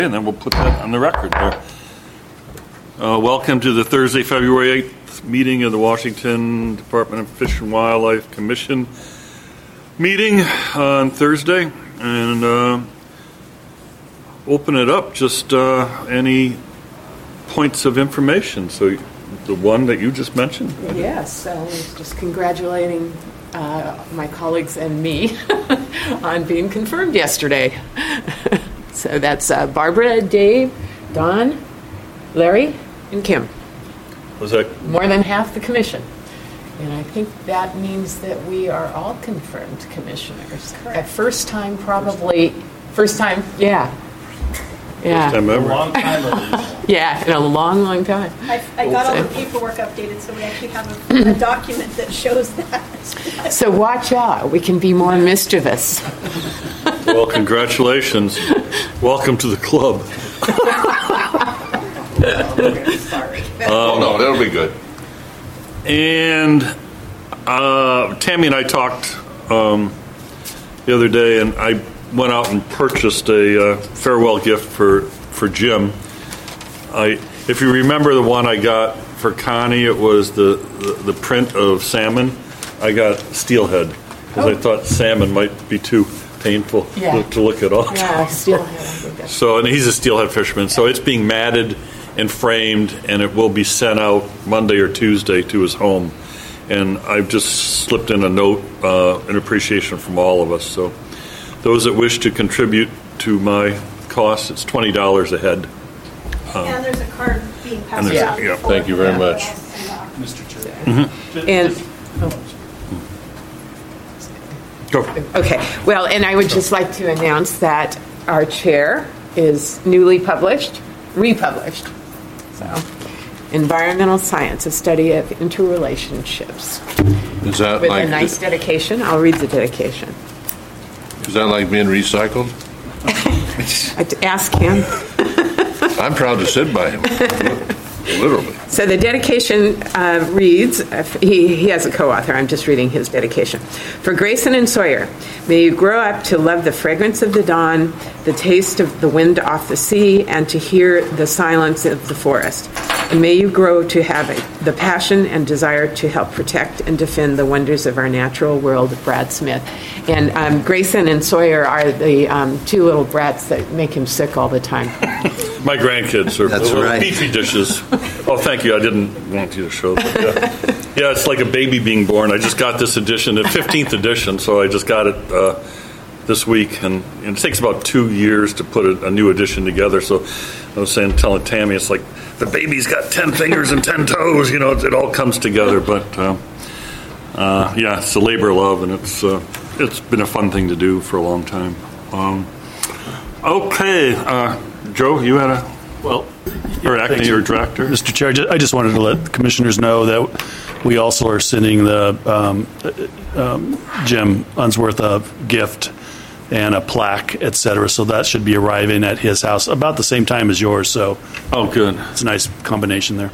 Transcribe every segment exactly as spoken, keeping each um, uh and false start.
And then we'll put that on the record there. Uh, welcome to the Thursday, February eighth meeting of the Washington Department of Fish and Wildlife Commission meeting on Thursday. And uh, open it up, just uh, any points of information. So the one that you just mentioned. Yes, uh, just congratulating uh, my colleagues and me on being confirmed yesterday. So that's uh, Barbara, Dave, Don, Larry, and Kim. Was that more than half the commission? And I think that means that we are all confirmed commissioners. Correct. At first time, probably first time, yeah, yeah, first time ever? A long time at least. Yeah, in a long, long time. I, I got all the paperwork updated, so we actually have a, a document that shows that. So watch out; we can be more mischievous. Well, congratulations. Welcome to the club. Sorry. Oh, no, that'll be good. And uh, Tammy and I talked um, the other day, and I went out and purchased a uh, farewell gift for, for Jim. I, if you remember the one I got for Connie, it was the, the, the print of salmon. I got steelhead, because oh. I thought salmon might be too painful yeah. to, to look at all. Yeah, steelhead. So, and he's a steelhead fisherman. So it's being matted and framed, and it will be sent out Monday or Tuesday to his home. And I've just slipped in a note, uh, an appreciation from all of us. So those that wish to contribute to my costs, it's twenty dollars a head. Um, and there's a card being passed around. Yeah. Yeah. Thank you very much. Mister Chair. Mm-hmm. And Go. Okay, well, and I would just like to announce that our chair is newly published, republished. So, Environmental Science, a study of interrelationships. Is that With like a nice dedication. I'll read the dedication. Is that like being recycled? I'd ask him. I'm proud to sit by him. Literally. So the dedication uh, reads, uh, he, he has a co-author, I'm just reading his dedication. For Grayson and Sawyer, may you grow up to love the fragrance of the dawn, the taste of the wind off the sea, and to hear the silence of the forest. And may you grow to have the passion and desire to help protect and defend the wonders of our natural world. Brad Smith. And um, Grayson and Sawyer are the um, two little brats that make him sick all the time. My grandkids are That's little right. beefy dishes. Oh, thank you. I didn't want you to show them. Yeah. Yeah, it's like a baby being born. I just got this edition, the fifteenth edition, so I just got it uh, this week. And, and it takes about two years to put a, a new edition together. So I was saying, telling Tammy, it's like the baby's got ten fingers and ten toes. You know, it, it all comes together. But, uh, uh, yeah, it's a labor of love, and it's uh, it's been a fun thing to do for a long time. Um, okay, uh, Joe, you had a... Well, or acting or director? Mister Chair, I just wanted to let the commissioners know that we also are sending the um, um, Jim Unsworth a gift and a plaque, et cetera. So that should be arriving at his house about the same time as yours. So, oh, good. It's a nice combination there.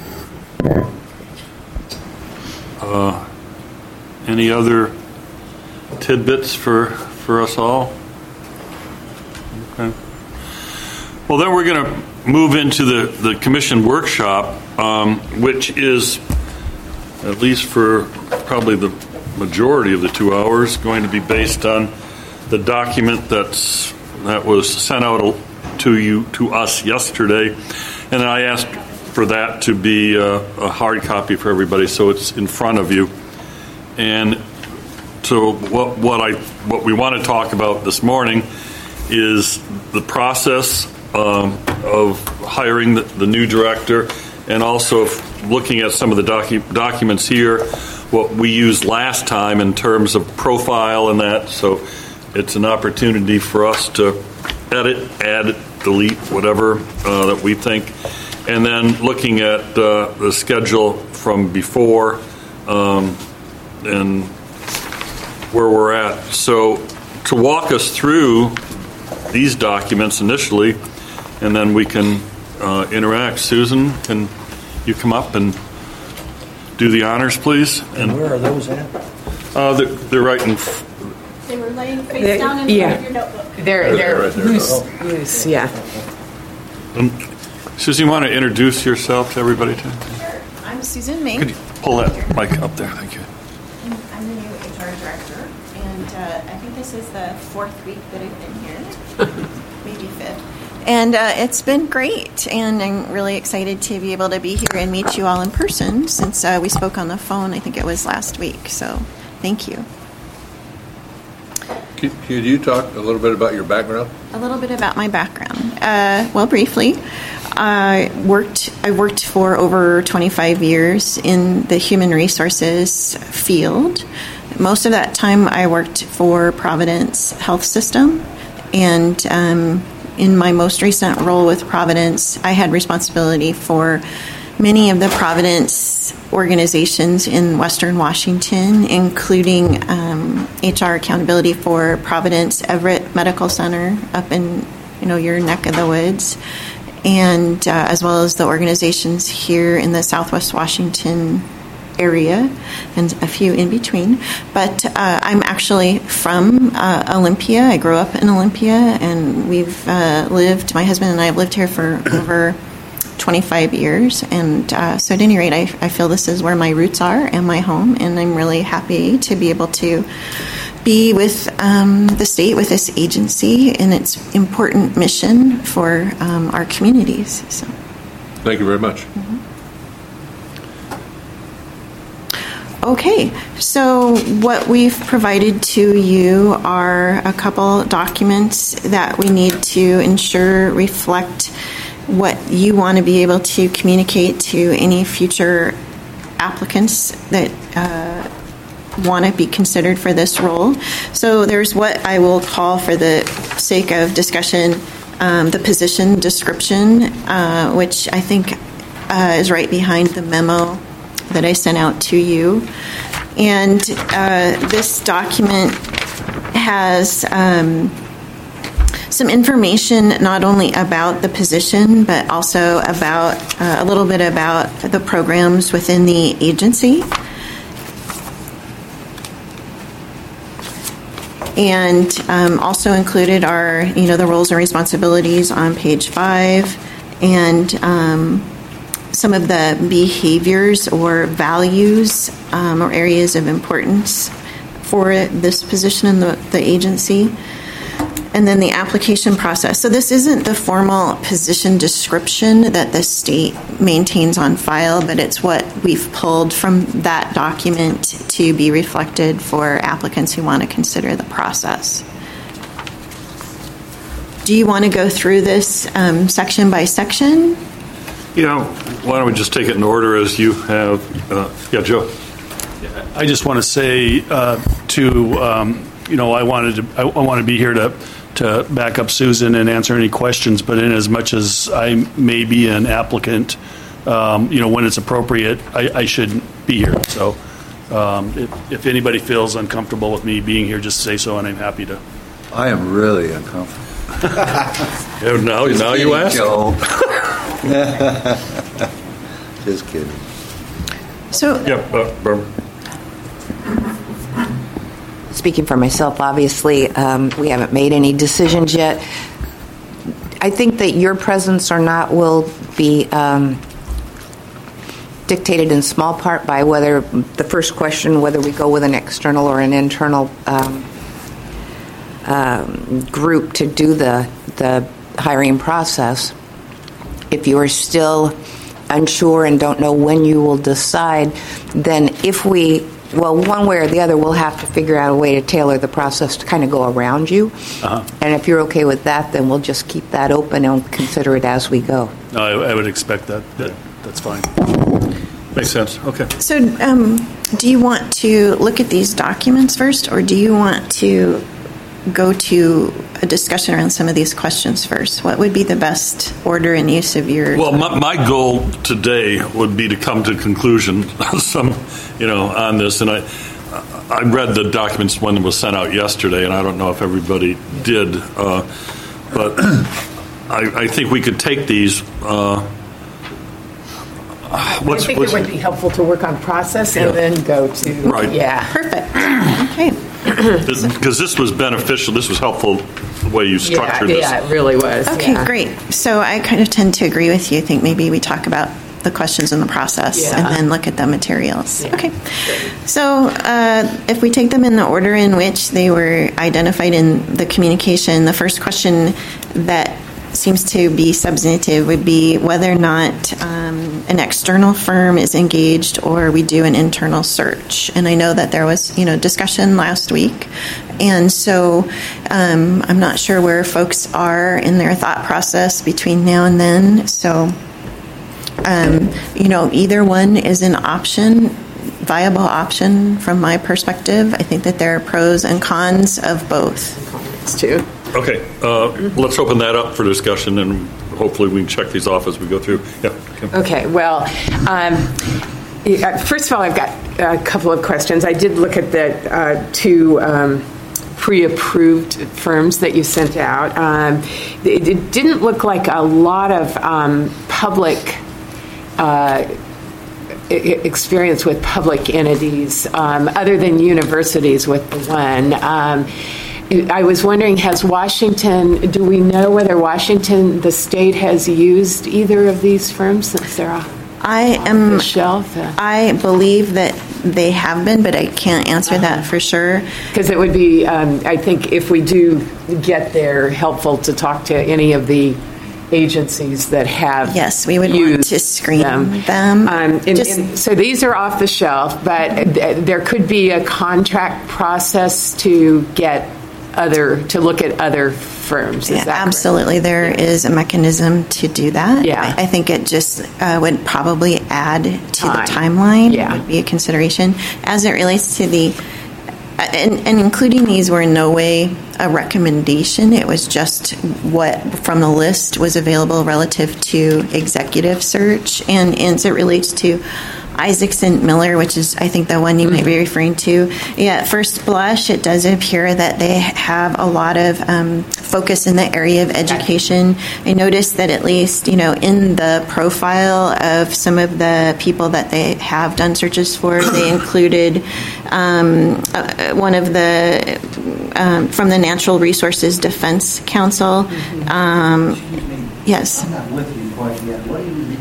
Uh, any other tidbits for for us all? Okay. Well, then we're going to move into the, the commission workshop, um, which is, at least for probably the majority of the two hours, going to be based on the document that's that was sent out to you to us yesterday, and I asked for that to be a, a hard copy for everybody, so it's in front of you. And so, what what I what we want to talk about this morning is the process Um, of hiring the, the new director, and also looking at some of the docu- documents here, what we used last time in terms of profile and that. So it's an opportunity for us to edit, add, delete, whatever uh, that we think. And then looking at uh, the schedule from before um, and where we're at. So to walk us through these documents initially, and then we can uh, interact. Susan, can you come up and do the honors, please? And, and where are those at? Uh, they're, they're right in. They were laying face They're, down in yeah. front of your notebook. They're they're right there. loose, Oh. loose, yeah. Susan, you want to introduce yourself to everybody? Too? Sure. I'm Susan Mink. Could you pull that mic up there? Thank you. I'm the new H R director, and uh, I think this is the fourth week that I've been here, maybe fifth. And uh, it's been great, and I'm really excited to be able to be here and meet you all in person since uh, we spoke on the phone, I think it was last week. So thank you. Could, could you talk a little bit about your background? A little bit about my background. Uh, well, briefly, I worked. I worked for over twenty-five years in the human resources field. Most of that time, I worked for Providence Health System, and um, in my most recent role with Providence, I had responsibility for many of the Providence organizations in Western Washington, including um, H R accountability for Providence Everett Medical Center up in you know your neck of the woods, and uh, as well as the organizations here in the Southwest Washington area and a few in between. But uh, I'm actually from uh, Olympia. I grew up in Olympia, and we've uh, lived, my husband and I have lived here for over twenty-five years. And uh, so at any rate, I, I feel this is where my roots are and my home, and I'm really happy to be able to be with um, the state, with this agency, and its important mission for um, our communities. So. Thank you very much. Mm-hmm. Okay, so what we've provided to you are a couple documents that we need to ensure reflect what you want to be able to communicate to any future applicants that uh, want to be considered for this role. So there's what I will call, for the sake of discussion, um, the position description, uh, which I think uh, is right behind the memo that I sent out to you. And uh, this document has um, some information not only about the position, but also about uh, a little bit about the programs within the agency. And um, also included are, you know, the roles and responsibilities on page five, and um, some of the behaviors or values um, or areas of importance for this position in the, the agency, and then the application process. So this isn't the formal position description that the state maintains on file, but it's what we've pulled from that document to be reflected for applicants who want to consider the process. Do you want to go through this um, section by section? You know, why don't we just take it in order as you have? Uh, yeah, Joe. I just want to say uh, to um, you know I wanted to I, I want to be here to to back up Susan and answer any questions. But in as much as I may be an applicant, um, you know, when it's appropriate, I, I should be here. So um, if, if anybody feels uncomfortable with me being here, just say so, and I'm happy to. I am really uncomfortable. Yeah, now, Just now kidding, you ask. Joe. Just kidding. So, Yeah, uh, Barbara. Speaking for myself, obviously, um, we haven't made any decisions yet. I think that your presence or not will be um, dictated in small part by whether the first question, whether we go with an external or an internal um, um, group to do the the hiring process. If you are still unsure and don't know when you will decide, then if we Well, one way or the other, we'll have to figure out a way to tailor the process to kind of go around you. Uh-huh. And if you're okay with that, then we'll just keep that open and consider it as we go. No, I, I would expect that. that. That's fine. Makes sense. Okay. so um, do you want to look at these documents first, or do you want to go to a discussion around some of these questions first? What would be the best order and use of your Well, my, my goal today would be to come to conclusion some, you know, on this. And I, I read the documents when it was sent out yesterday, and I don't know if everybody did, uh, but I, I think we could take these. Uh, what's, I think what's, it would be helpful to work on process and Yeah. then go to Right. yeah. Perfect. Okay. Because this was beneficial, this was helpful, the way you Yeah, structured this. yeah, it really was. Okay, yeah. great. So I kind of tend to agree with you. I think maybe we talk about the questions in the process Yeah. and then look at the materials. Yeah. Okay. So uh, if we take them in the order in which they were identified in the communication, the first question that seems to be substantive would be whether or not um, an external firm is engaged or we do an internal search. And I know that there was, you know, discussion last week. And so um, I'm not sure where folks are in their thought process between now and then. So Um, you know, either one is an option, viable option from my perspective. I think that there are pros and cons of both. It's two. Okay, uh, let's open that up for discussion, and hopefully we can check these off as we go through. Yeah. Kim. Okay, well, um, yeah, first of all, I've got a couple of questions. I did look at the uh, two um, pre-approved firms that you sent out. Um, it, it didn't look like a lot of um, public uh, experience with public entities, um, other than universities with the one. Um, I was wondering, has Washington, do we know whether Washington, the state, has used either of these firms since they're off I am. the shelf? I believe that they have been, but I can't answer that for sure. Because it would be, um, I think, if we do get there, helpful to talk to any of the agencies that have Yes, we would want used to screen them. them. Um, and- Just- and so these are off the shelf, but th- there could be a contract process to get other, to look at other firms. Is Yeah, that correct? absolutely. There is a mechanism to do that. Yeah. I, I think it just uh, would probably add to Time. the timeline. Yeah. Would be a consideration. As it relates to the, uh, and, and including these were in no way a recommendation. It was just what from the list was available relative to executive search. And, and as it relates to Isaacson Miller, which is, I think, the one you might be referring to. Yeah, at first blush, it does appear that they have a lot of um, focus in the area of education. I noticed that at least, you know, in the profile of some of the people that they have done searches for, they included um, uh, one of the, um, from the Natural Resources Defense Council. Um, yes. I'm not with you quite yet. What do you mean?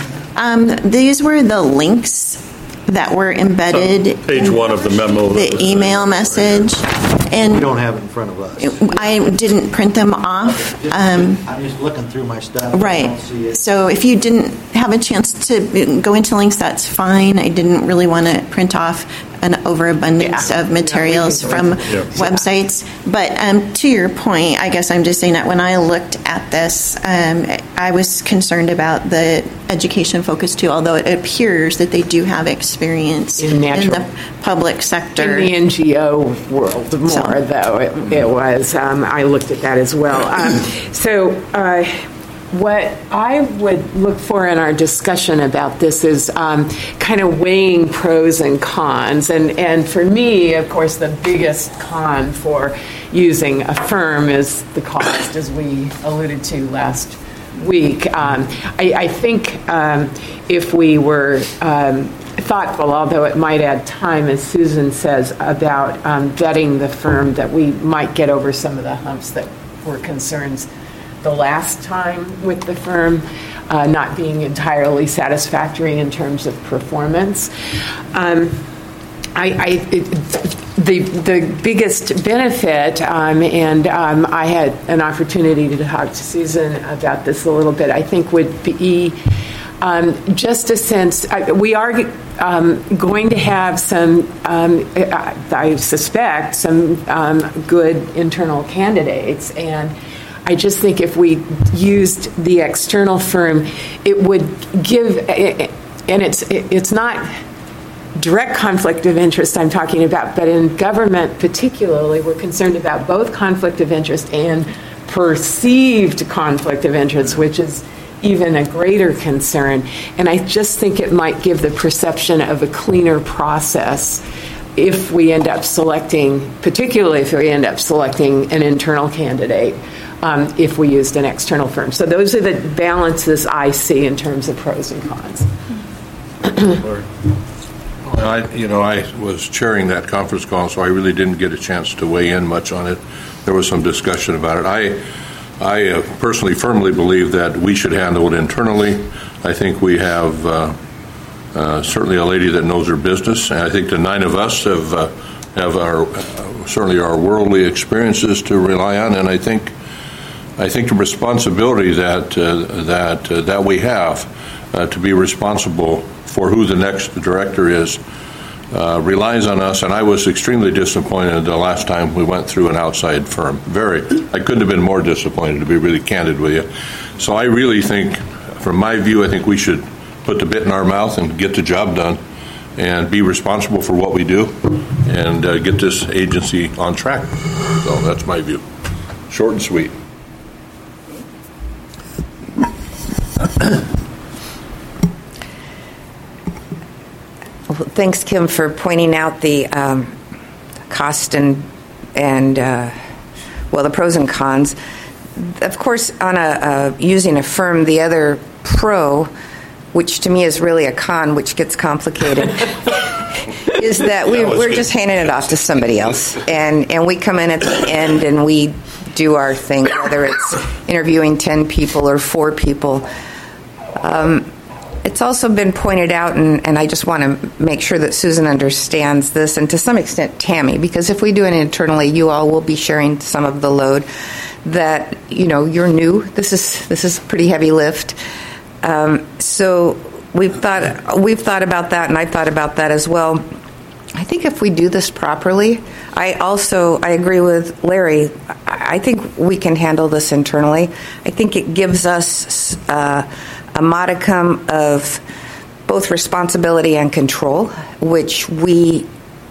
Um, these were the links that were embedded So, page in one of the memo that the was- email message, We and don't have it in front of us. I didn't print them off. Just- Um, I'm just looking through my stuff. I don't Right. see it. So if you didn't have a chance to go into links, that's fine. I didn't really want to print off an overabundance Yeah. of materials Yeah, we from can Yeah. websites. But um, to your point, I guess I'm just saying that when I looked at this, um, I was concerned about the education focus too, although it appears that they do have experience In natural. the public sector. In the N G O world more, So- though, it, it was. Um, I looked at that as well. Um, so uh, what I would look for in our discussion about this is um, kind of weighing pros and cons. And, and for me, of course, the biggest con for using a firm is the cost, as we alluded to last week. Um, I, I think um, if we were um, thoughtful, although it might add time, as Susan says, about um, vetting the firm, that we might get over some of the humps that were concerns the last time with the firm, uh, not being entirely satisfactory in terms of performance. Um, I, I it, the the biggest benefit, um, and um, I had an opportunity to talk to Susan about this a little bit, I think would be um, just a sense, uh, we are um, going to have some, um, I, I suspect, some um, good internal candidates, and I just think if we used the external firm, it would give, and it's it's not direct conflict of interest I'm talking about, but in government particularly, we're concerned about both conflict of interest and perceived conflict of interest, which is even a greater concern. And I just think it might give the perception of a cleaner process if we end up selecting, particularly if we end up selecting an internal candidate, um, if we used an external firm. So those are the balances I see in terms of pros and cons. Well, I, you know, I was chairing that conference call, so I really didn't get a chance to weigh in much on it. There was some discussion about it. I, I uh, personally firmly believe that we should handle it internally. I think we have uh, uh, certainly a lady that knows her business, and I think the nine of us have uh, have our uh, certainly our worldly experiences to rely on, and I think I think the responsibility that uh, that uh, that we have uh, to be responsible for who the next director is uh, relies on us. And I was extremely disappointed the last time we went through an outside firm. Very, I couldn't have been more disappointed, to be really candid with you. So I really think, from my view, I think we should put the bit in our mouth and get the job done, and be responsible for what we do, and uh, get this agency on track. So that's my view. Short and sweet. Well, thanks, Kim, for pointing out the um, cost and and uh, well, the pros and cons. Of course, on a uh, using a firm, the other pro, which to me is really a con, which gets complicated, is that we, we're just handing it off to somebody else, and and we come in at the end and we do our thing, whether it's interviewing ten people or four people. Um, It's also been pointed out, and, and I just want to make sure that Susan understands this, and to some extent Tammy, because if we do it internally, you all will be sharing some of the load. That, you know, you're new. This is this is a pretty heavy lift. Um, so we've thought we've thought about that, and I thought about that as well. I think if we do this properly, I also I agree with Larry. I think we can handle this internally. I think it gives us Uh, a modicum of both responsibility and control, which we,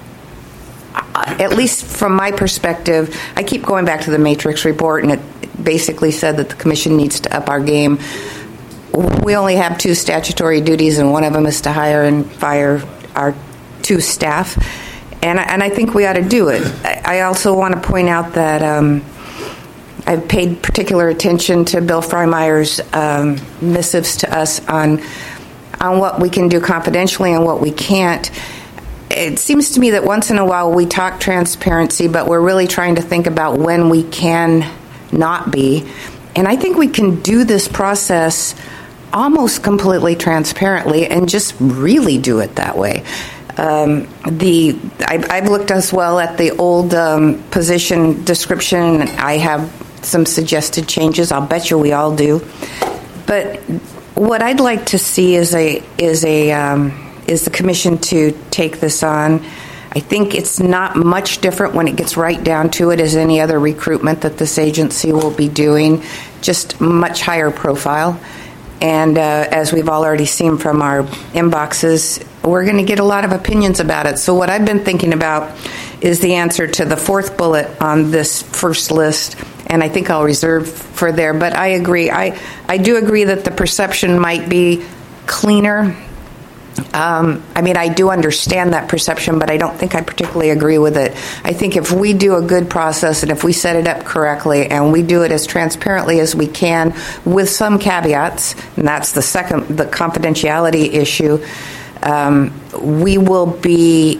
at least from my perspective, I keep going back to the Matrix report, and it basically said that the commission needs to up our game. We only have two statutory duties, and one of them is to hire and fire our two staff, and, and I think we ought to do it. I also want to point out that um, I've paid particular attention to Bill Freymeyer's um, missives to us on on what we can do confidentially and what we can't. It seems to me that once in a while we talk transparency, but we're really trying to think about when we can not be. And I think we can do this process almost completely transparently and just really do it that way. Um, the I, I've looked as well at the old um, position description. I have some suggested changes. I'll bet you we all do. But what I'd like to see is a is a um, is the commission to take this on. I think it's not much different when it gets right down to it as any other recruitment that this agency will be doing, just much higher profile. And uh, as we've already seen from our inboxes, we're going to get a lot of opinions about it. So what I've been thinking about is the answer to the fourth bullet on this first list, and I think I'll reserve for there. But I agree. I, I do agree that the perception might be cleaner. Um, I mean, I do understand that perception, but I don't think I particularly agree with it. I think if we do a good process and if we set it up correctly and we do it as transparently as we can with some caveats, and that's the second, the confidentiality issue, um, we will be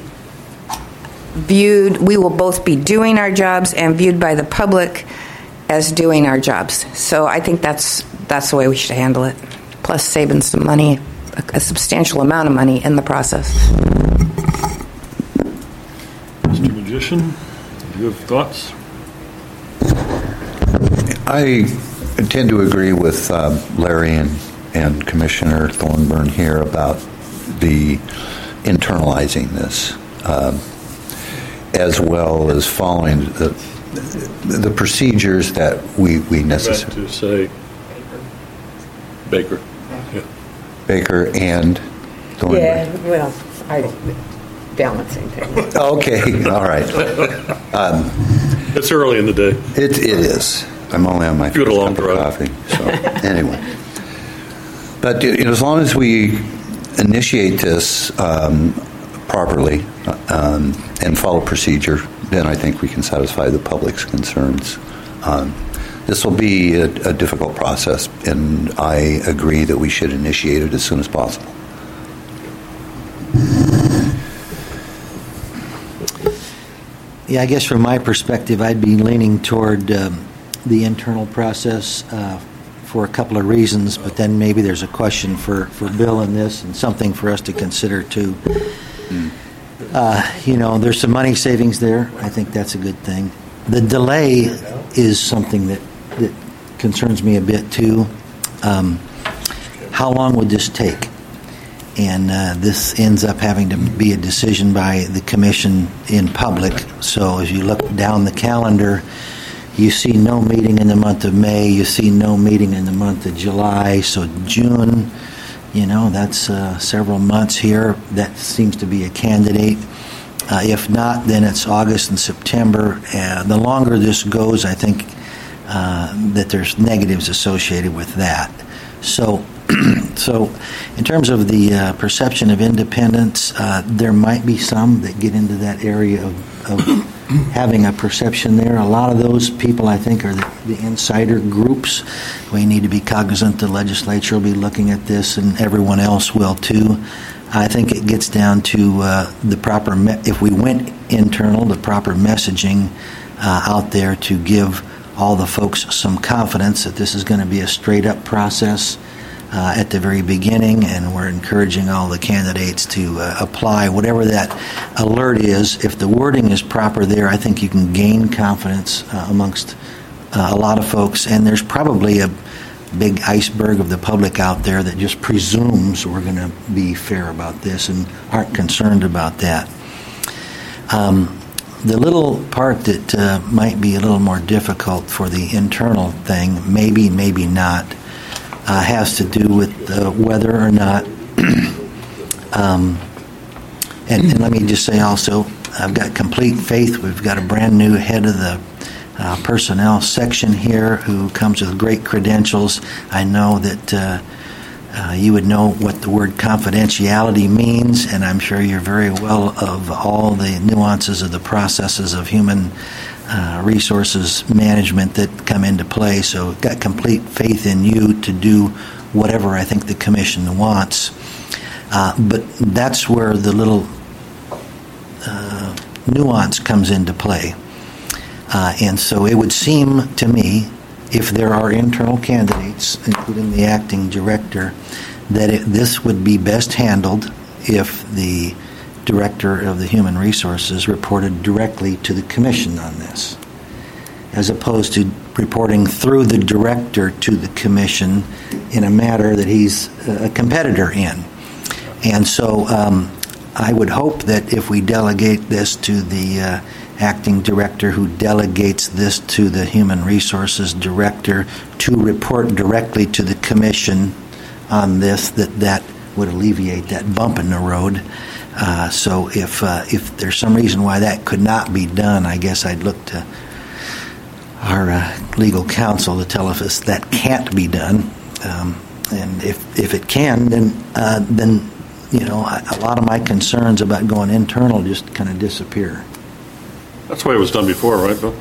viewed, we will both be doing our jobs and viewed by the public as doing our jobs. So I think that's that's the way we should handle it, plus saving some money, a, a substantial amount of money in the process. Mister Magician, do you have thoughts? I tend to agree with uh, Larry and, and Commissioner Thornburn here about the internalizing this, uh, as well as following the the procedures that we we necessarily to say Baker, yeah. Baker and Thornburn. Yeah, well, I balancing things. Okay, all right. Um, It's early in the day. It it is. I'm only on my Good first long cup drive. of coffee. So anyway, but you know, as long as we initiate this um, properly um, and follow procedure, then I think we can satisfy the public's concerns. Um, this will be a, a difficult process, and I agree that we should initiate it as soon as possible. Yeah, I guess from my perspective, I'd be leaning toward um, the internal process uh, for a couple of reasons, but then maybe there's a question for, for Bill in this and something for us to consider too. Mm. Uh, you know, there's some money savings there. I think that's a good thing. The delay is something that, that concerns me a bit too. Um, how long would this take? And uh, this ends up having to be a decision by the commission in public. So as you look down the calendar, you see no meeting in the month of May, you see no meeting in the month of July. So June, you know, that's uh, several months here. That seems to be a candidate. Uh, if not, then it's August and September. Uh, the longer this goes, I think uh, that there's negatives associated with that. So So in terms of the uh, perception of independence, uh, there might be some that get into that area of, of having a perception there. A lot of those people, I think, are the, the insider groups. We need to be cognizant the legislature will be looking at this, and everyone else will too. I think it gets down to uh, the proper, me- if we went internal, the proper messaging uh, out there to give all the folks some confidence that this is going to be a straight-up process Uh, at the very beginning, and we're encouraging all the candidates to uh, apply whatever that alert is. If the wording is proper there, I think you can gain confidence uh, amongst uh, a lot of folks, and there's probably a big iceberg of the public out there that just presumes we're going to be fair about this and aren't concerned about that. Um, the little part that uh, might be a little more difficult for the internal thing, maybe, maybe not, Uh, has to do with uh, whether or not, um, and, and let me just say also, I've got complete faith. We've got a brand new head of the uh, personnel section here who comes with great credentials. I know that uh, uh, you would know what the word confidentiality means, and I'm sure you're very well of all the nuances of the processes of human Uh, resources management that come into play. So got complete faith in you to do whatever I think the commission wants. Uh, but that's where the little uh, nuance comes into play. Uh, and so it would seem to me, if there are internal candidates, including the acting director, that it, this would be best handled if the director of the human resources reported directly to the commission on this, as opposed to reporting through the director to the commission in a matter that he's a competitor in. And so um, I would hope that if we delegate this to the uh, acting director who delegates this to the human resources director to report directly to the commission on this, that that would alleviate that bump in the road. Uh, so if uh, if there's some reason why that could not be done, I guess I'd look to our uh, legal counsel to tell us that can't be done. Um, and if if it can, then uh, then you know a, a lot of my concerns about going internal just kind of disappear. That's the way it was done before, right, Bill?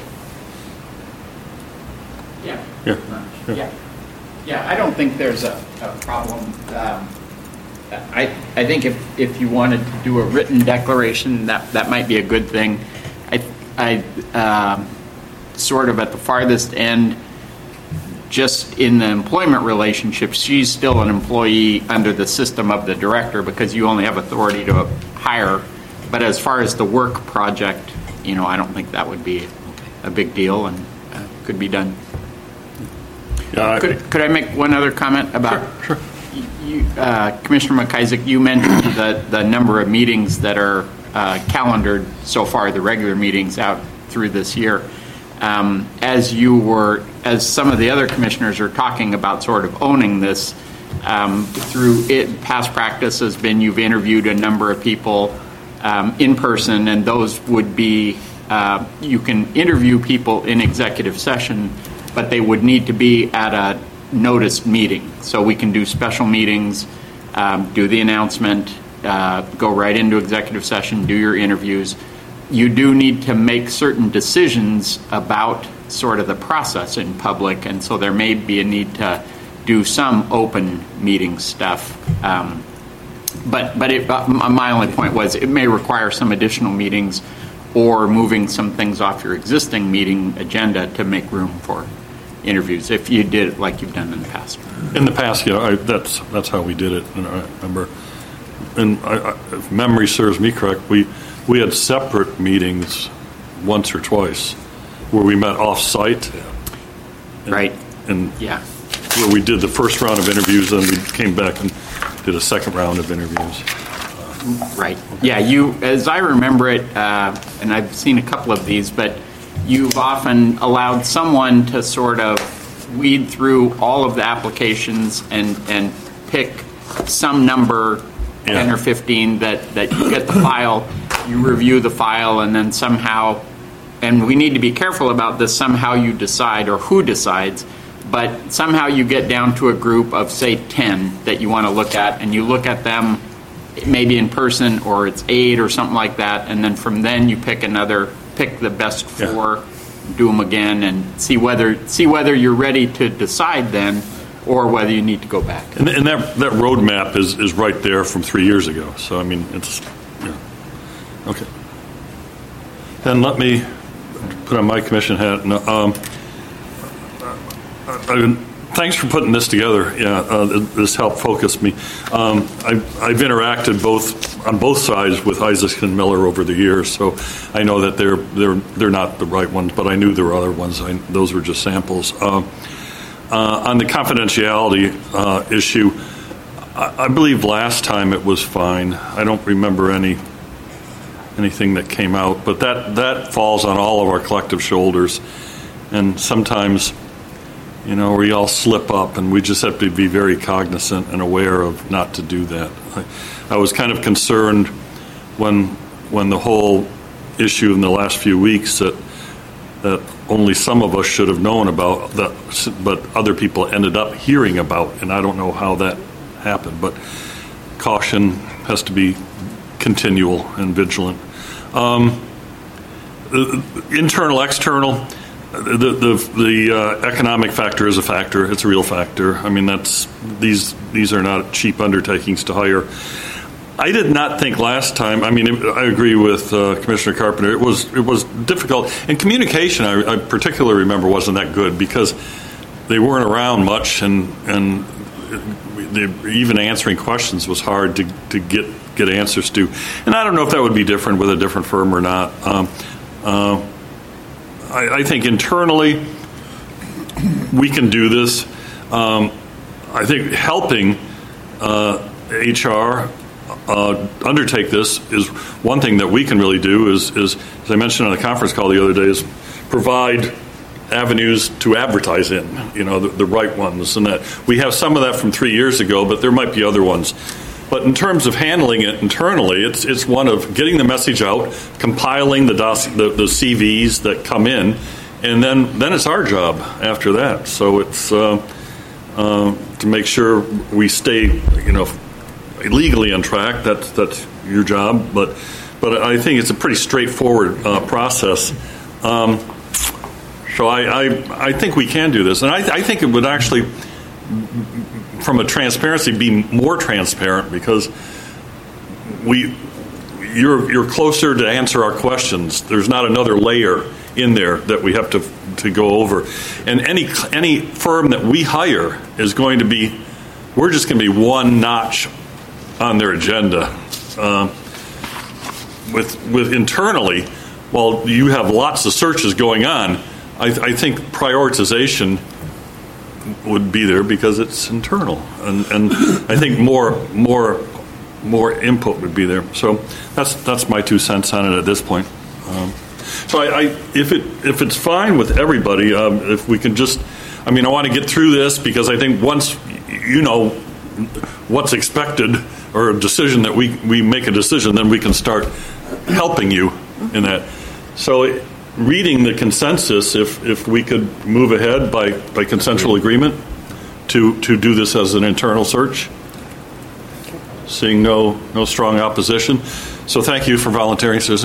Yeah. Yeah. Yeah. Yeah. Yeah. I don't think there's a, a problem. Um, I, I think if, if you wanted to do a written declaration, that, that might be a good thing. I, I um, sort of at the farthest end, just in the employment relationship, she's still an employee under the system of the director because you only have authority to hire. But as far as the work project, you know, I don't think that would be a big deal and uh, could be done. Yeah, I, could, could I make one other comment about... Sure, sure. You, uh, Commissioner McIsaac, you mentioned the, the number of meetings that are uh, calendared so far, the regular meetings out through this year. Um, as you were, as some of the other commissioners are talking about sort of owning this, um, through it, past practice has been you've interviewed a number of people um, in person, and those would be, uh, you can interview people in executive session, but they would need to be at a noticed meeting. So we can do special meetings, um, do the announcement, uh, go right into executive session, do your interviews. You do need to make certain decisions about sort of the process in public, and so there may be a need to do some open meeting stuff. Um, but but it, uh, my only point was it may require some additional meetings or moving some things off your existing meeting agenda to make room for interviews, if you did it like you've done in the past. In the past, yeah, I, that's that's how we did it. And I remember, and I, I, if memory serves me correct, we we had separate meetings once or twice where we met off-site. And, right. And yeah, where we did the first round of interviews, and we came back and did a second round of interviews. Right. Yeah, you, as I remember it, uh, and I've seen a couple of these, but you've often allowed someone to sort of weed through all of the applications and, and pick some number, yeah. ten or fifteen, that, that you get the file, you review the file, and then somehow, and we need to be careful about this, somehow you decide, or who decides, but somehow you get down to a group of, say, ten that you want to look at, and you look at them maybe in person, or it's eight or something like that, and then from then you pick another, pick the best four, yeah. do them again, and see whether see whether you're ready to decide then, or whether you need to go back. And, and that that roadmap is, is right there from three years ago. So I mean, it's yeah. Okay. Then let me put on my commission hat. No, um, I, I, Thanks for putting this together. Yeah, uh, this helped focus me. Um, I've, I've interacted both on both sides with Isaac and Miller over the years, so I know that they're they're they're not the right ones, but I knew there were other ones. I, those were just samples. Uh, uh, on the confidentiality uh, issue, I, I believe last time it was fine. I don't remember any anything that came out, but that that falls on all of our collective shoulders, and sometimes, you know, we all slip up, and we just have to be very cognizant and aware of not to do that. I, I was kind of concerned when when the whole issue in the last few weeks that that only some of us should have known about, that, but other people ended up hearing about, and I don't know how that happened. But caution has to be continual and vigilant. Um, internal, external. The the, the uh, economic factor is a factor. It's a real factor. I mean, that's these these are not cheap undertakings to hire. I did not think last time. I mean, I agree with uh, Commissioner Carpenter. It was it was difficult, and communication, I, I particularly remember, wasn't that good because they weren't around much, and and they, even answering questions was hard to, to get get answers to. And I don't know if that would be different with a different firm or not. Um, uh, I, I think internally we can do this. Um, I think helping uh, H R uh, undertake this is one thing that we can really do. Is, is as I mentioned on a conference call the other day, is provide avenues to advertise in. You know, the, the right ones, and that we have some of that from three years ago, but there might be other ones. But in terms of handling it internally, it's it's one of getting the message out, compiling the dos, the, the C Vs that come in, and then, then it's our job after that. So it's uh, uh, to make sure we stay, you know, legally on track. That's that's your job. But but I think it's a pretty straightforward uh, process. Um, so I, I I think we can do this, and I, I think it would actually, from a transparency, be more transparent because we you're you're closer to answer our questions. There's not another layer in there that we have to to go over. And any any firm that we hire is going to be, we're just going to be one notch on their agenda. Uh, with with internally, while you have lots of searches going on, I, I think prioritization would be there because it's internal, and, and I think more more more input would be there. So that's that's my two cents on it at this point. Um, so I, I if it if it's fine with everybody, um, if we can just, I mean, I want to get through this because I think once you know what's expected or a decision that we we make a decision, then we can start helping you in that. So. It, Reading the consensus, if if we could move ahead by, by consensual agreement to, to do this as an internal search, seeing no no strong opposition. So thank you for volunteering, Susan.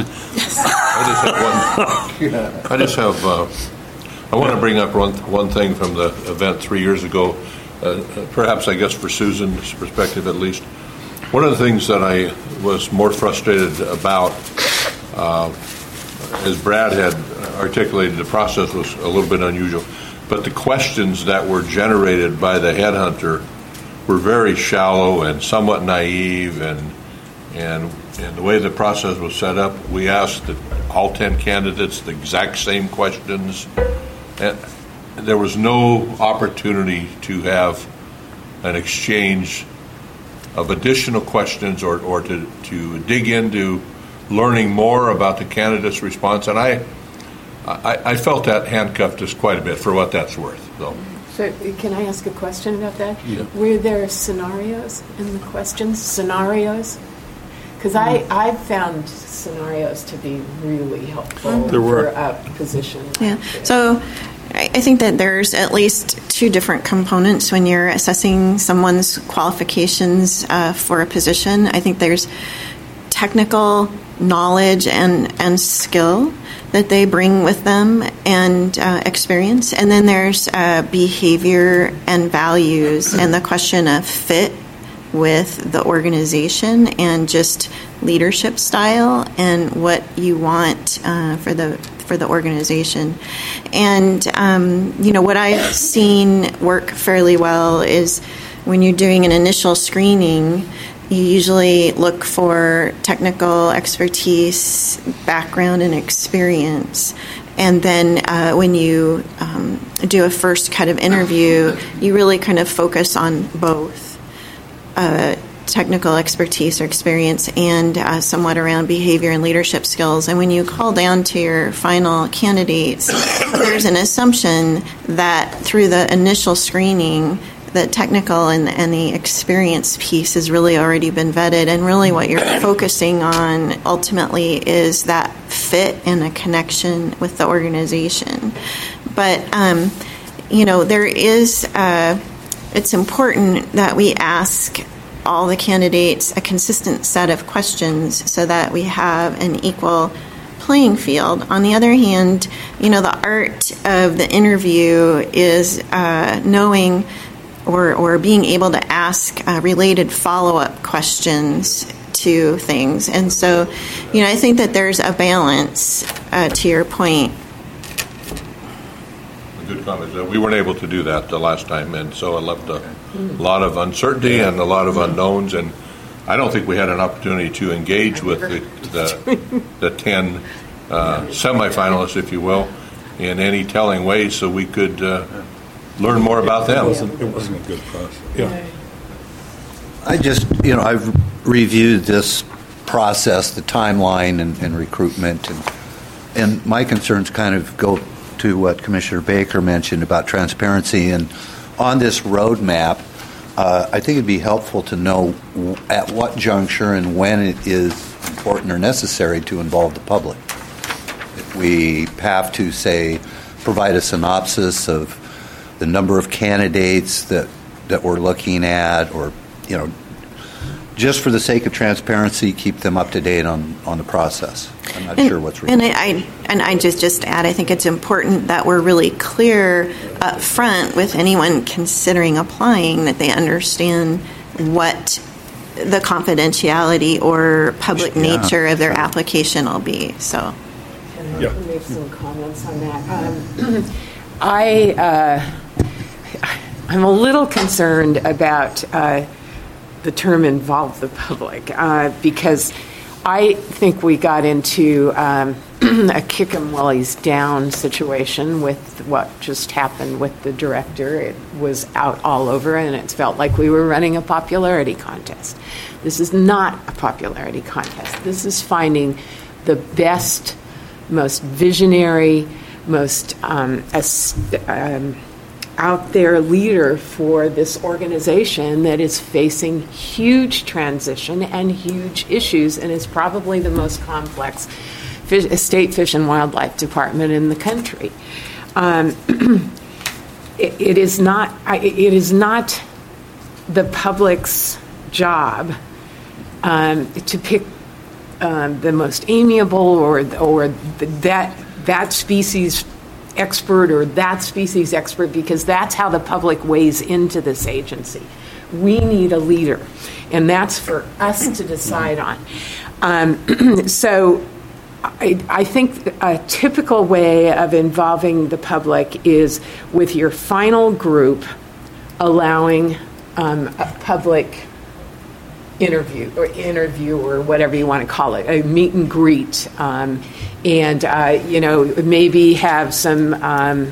I just have one. I just have. Uh, I want to bring up one one thing from the event three years ago. Uh, perhaps I guess for Susan's perspective at least. One of the things that I was more frustrated about. Uh, as Brad had articulated, the process was a little bit unusual. But the questions that were generated by the headhunter were very shallow and somewhat naive, and and and the way the process was set up, we asked the, all ten candidates the exact same questions, and there was no opportunity to have an exchange of additional questions or, or to, to dig into learning more about the candidate's response. And I, I, I felt that handcuffed us quite a bit for what that's worth. So. So can I ask a question about that? Yeah. Were there scenarios in the questions? Scenarios? Because I, I found scenarios to be really helpful There were. for a position. Yeah. So I I think that there's at least two different components when you're assessing someone's qualifications uh, for a position. I think there's technical knowledge and, and skill that they bring with them and uh, experience. And then there's uh, behavior and values and the question of fit with the organization and just leadership style and what you want uh, for the for the organization. And um, you know, what I've seen work fairly well is when you're doing an initial screening, you usually look for technical expertise, background, and experience. And then uh, when you um, do a first kind of interview, you really kind of focus on both uh, technical expertise or experience and uh, somewhat around behavior and leadership skills. And when you call down to your final candidates, there's an assumption that through the initial screening, the technical and, and the experience piece has really already been vetted, and really what you're focusing on ultimately is that fit and a connection with the organization. But, um, you know, there is, uh, it's important that we ask all the candidates a consistent set of questions so that we have an equal playing field. On the other hand, you know, the art of the interview is uh, knowing or, or being able to ask uh, related follow-up questions to things. And so, you know, I think that there's a balance uh, to your point. Good comment. Uh, we weren't able to do that the last time, and so it left a lot of uncertainty and a lot of unknowns, and I don't think we had an opportunity to engage with the, the, the ten uh, semifinalists, if you will, in any telling way, so we could uh, learn more about them. It wasn't, it wasn't a good process. Yeah. I just, you know, I've reviewed this process, the timeline and, and recruitment, and and my concerns kind of go to what Commissioner Baker mentioned about transparency. And on this roadmap, uh, I think it'd be helpful to know w- at what juncture and when it is important or necessary to involve the public. If we have to, say, provide a synopsis of the number of candidates that, that we're looking at, or, you know, just for the sake of transparency, keep them up to date on, on the process. I'm not and, sure what's required. And I, I and I just just add, I think it's important that we're really clear up front with anyone considering applying that they understand what the confidentiality or public Yeah. nature of their application will be. So, Can I Yeah. make some comments on that? Um, I uh, I'm a little concerned about Uh, the term involve the public, uh, because I think we got into um, a kick 'em while he's down situation with what just happened with the director. It was out all over, and it felt like we were running a popularity contest. This is not a popularity contest. This is finding the best, most visionary, most um, as, um, out there leader for this organization that is facing huge transition and huge issues, and is probably the most complex fish, state fish and wildlife department in the country. Um, it, it is not. I, it is not the public's job um, to pick um, the most amiable or or the, that that species expert or that species expert, because that's how the public weighs into this agency. We need a leader, and that's for us to decide on. Um, so I, I think a typical way of involving the public is with your final group allowing um, a public interview or interview or whatever you want to call it, a meet and greet, um, and uh, you know, maybe have some um,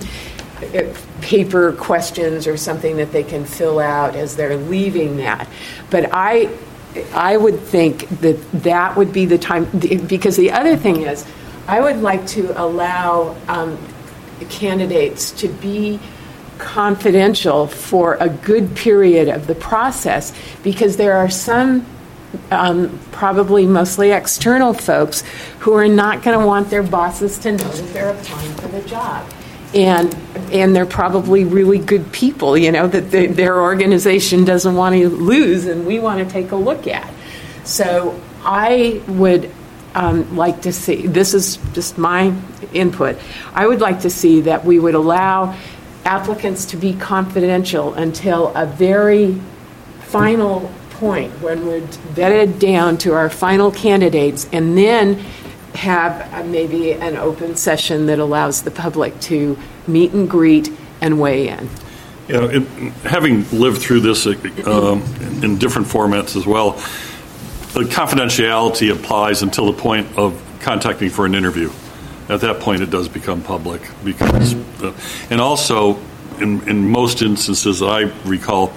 paper questions or something that they can fill out as they're leaving that. But I I would think that that would be the time, because the other thing is, I would like to allow um, candidates to be confidential for a good period of the process, because there are some um, probably mostly external folks who are not going to want their bosses to know that they're applying for the job. And and they're probably really good people, you know, that they, their organization doesn't want to lose and we want to take a look at. So I would um, like to see, this is just my input, I would like to see that we would allow applicants to be confidential until a very final point when we're vetted down to our final candidates, and then have uh, maybe an open session that allows the public to meet and greet and weigh in. You know, it, having lived through this uh, um, in different formats as well, the confidentiality applies until the point of contacting for an interview. At that point, it does become public, because, uh, and also, in, in most instances I recall,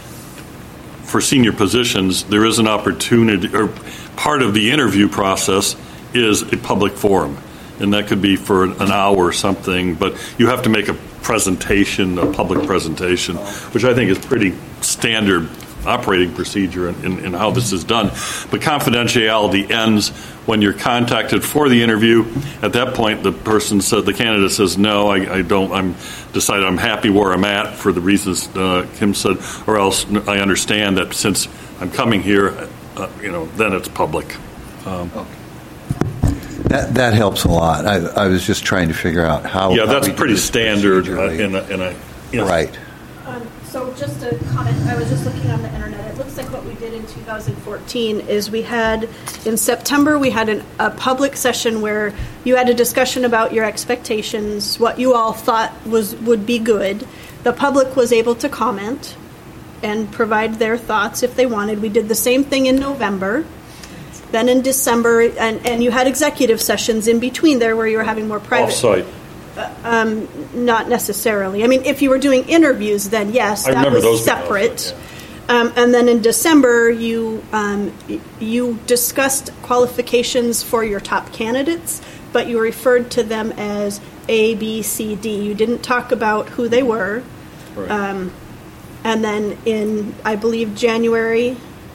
for senior positions, there is an opportunity, or part of the interview process is a public forum, and that could be for an hour or something, but you have to make a presentation, a public presentation, which I think is pretty standard operating procedure in, in, in how this is done. But confidentiality ends when you're contacted for the interview. At that point, the person said, the candidate says, no, I, I don't, I'm decided I'm happy where I'm at for the reasons uh, Kim said, or else I understand that since I'm coming here, uh, you know, then it's public. Um, okay. That that helps a lot. I, I was just trying to figure out how. Yeah, how that's we do pretty this standard. Uh, procedurally. in a, in a, you know. Right. Um, so just a comment, I was just looking on the internet. It looks like what we did in two thousand fourteen is we had, in September, we had an, a public session where you had a discussion about your expectations, what you all thought was would be good. The public was able to comment and provide their thoughts if they wanted. We did the same thing in November. Then in December, and, and you had executive sessions in between there where you were having more private. Off-site. Uh, um, not necessarily. I mean, if you were doing interviews, then yes, I that was those separate. off-site, yeah. Um, and then in December, you um, you discussed qualifications for your top candidates, but you referred to them as A, B, C, D. You didn't talk about who they were. Right. Um, and then in, I believe, January,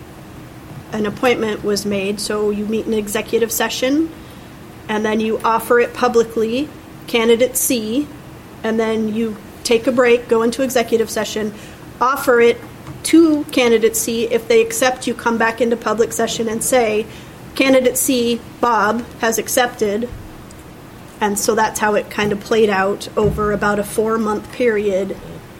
an appointment was made, so you meet an executive session, and then you offer it publicly, candidate C, and then you take a break, go into executive session, offer it to candidate C. If they accept, you come back into public session and say, candidate C, Bob, has accepted. And so that's how it kind of played out over about a four-month period.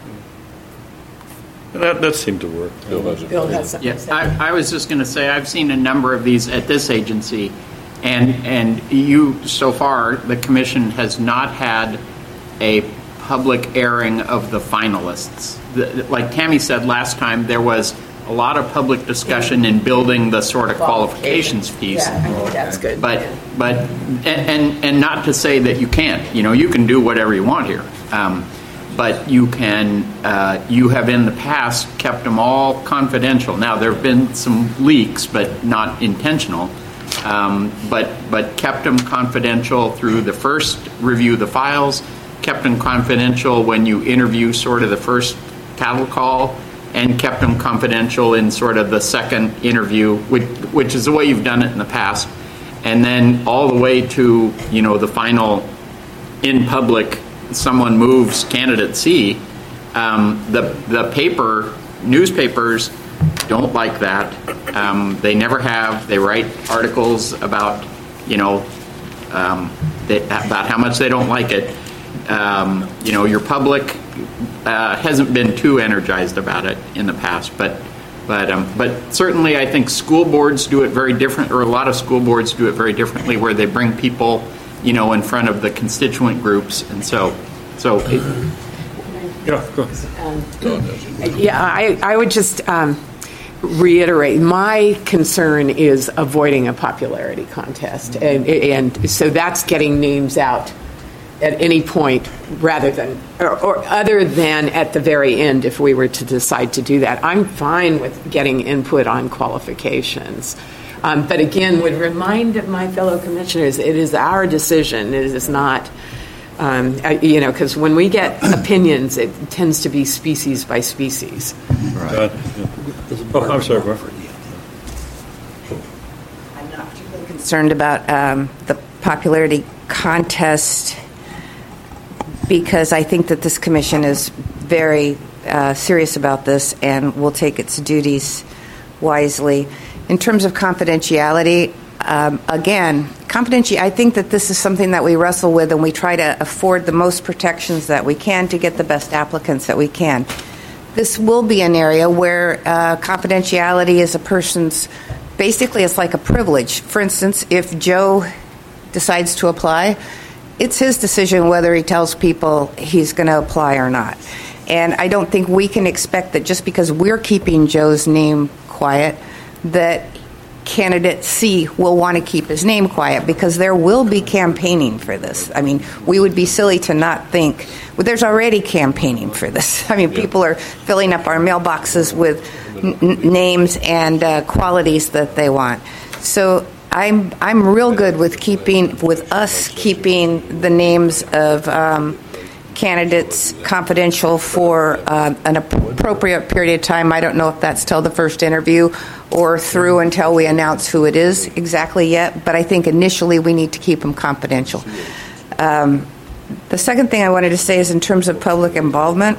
That, that seemed to work. Bill has it. Bill has something to Yes, say. I, I was just going to say, I've seen a number of these at this agency, and and you, so far, the commission has not had a public airing of the finalists. The, like Tammy said last time, there was a lot of public discussion in building the sort of qualifications piece. Yeah, I think that's good. But Yeah. but and, and and not to say that you can't. You know, you can do whatever you want here. Um, but you can, uh, you have in the past kept them all confidential. Now, there have been some leaks, but not intentional, um, but, but kept them confidential through the first review of the files, kept them confidential when you interview sort of the first cattle call, and kept them confidential in sort of the second interview, which, which is the way you've done it in the past, and then all the way to, you know, the final in public, someone moves candidate C, um, the the paper, newspapers don't like that. Um, they never have. They write articles about, you know, um, they, about how much they don't like it. Um, you know, your public uh, hasn't been too energized about it in the past, but But um, but certainly, I think school boards do it very different, or a lot of school boards do it very differently, where they bring people, you know, in front of the constituent groups, and so so. It, Yeah, go ahead. Yeah, I, I would just um, reiterate, my concern is avoiding a popularity contest. And, and so that's getting names out at any point rather than, or, or other than at the very end if we were to decide to do that. I'm fine with getting input on qualifications. Um, but again, would remind my fellow commissioners, it is our decision. It is not... Um, you know, because when we get opinions, it tends to be species by species. Right. Oh, I'm sorry, Barbara. I'm not particularly concerned about um, the popularity contest because I think that this commission is very uh, serious about this and will take its duties wisely. In terms of confidentiality, Um, again, confidentiality, I think that this is something that we wrestle with and we try to afford the most protections that we can to get the best applicants that we can. This will be an area where uh, confidentiality is a person's, basically it's like a privilege. For instance, if Joe decides to apply, it's his decision whether he tells people he's going to apply or not. And I don't think we can expect that just because we're keeping Joe's name quiet, that candidate C will want to keep his name quiet, because there will be campaigning for this. I mean, we would be silly to not think, well, there's already campaigning for this. I mean, yeah. People are filling up our mailboxes with n- names and uh, qualities that they want. So I'm I'm real good with keeping, with us keeping the names of um, candidates confidential for uh, an appropriate period of time. I don't know if that's till the first interview or through until we announce who it is exactly yet, but I think initially we need to keep them confidential. Um, the second thing I wanted to say is in terms of public involvement,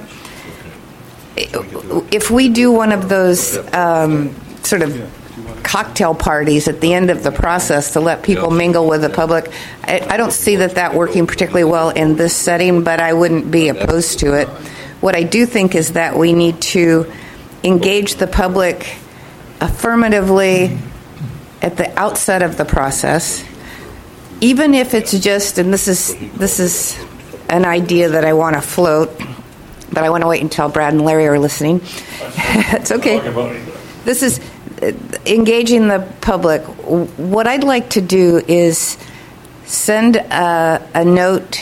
if we do one of those um, sort of cocktail parties at the end of the process to let people mingle with the public, I, I don't see that that working particularly well in this setting, but I wouldn't be opposed to it. What I do think is that we need to engage the public affirmatively at the outset of the process, even if it's just, and this is this is an idea that I want to float, but I want to wait until Brad and Larry are listening. It's okay. This is engaging the public. What I'd like to do is send a, a note,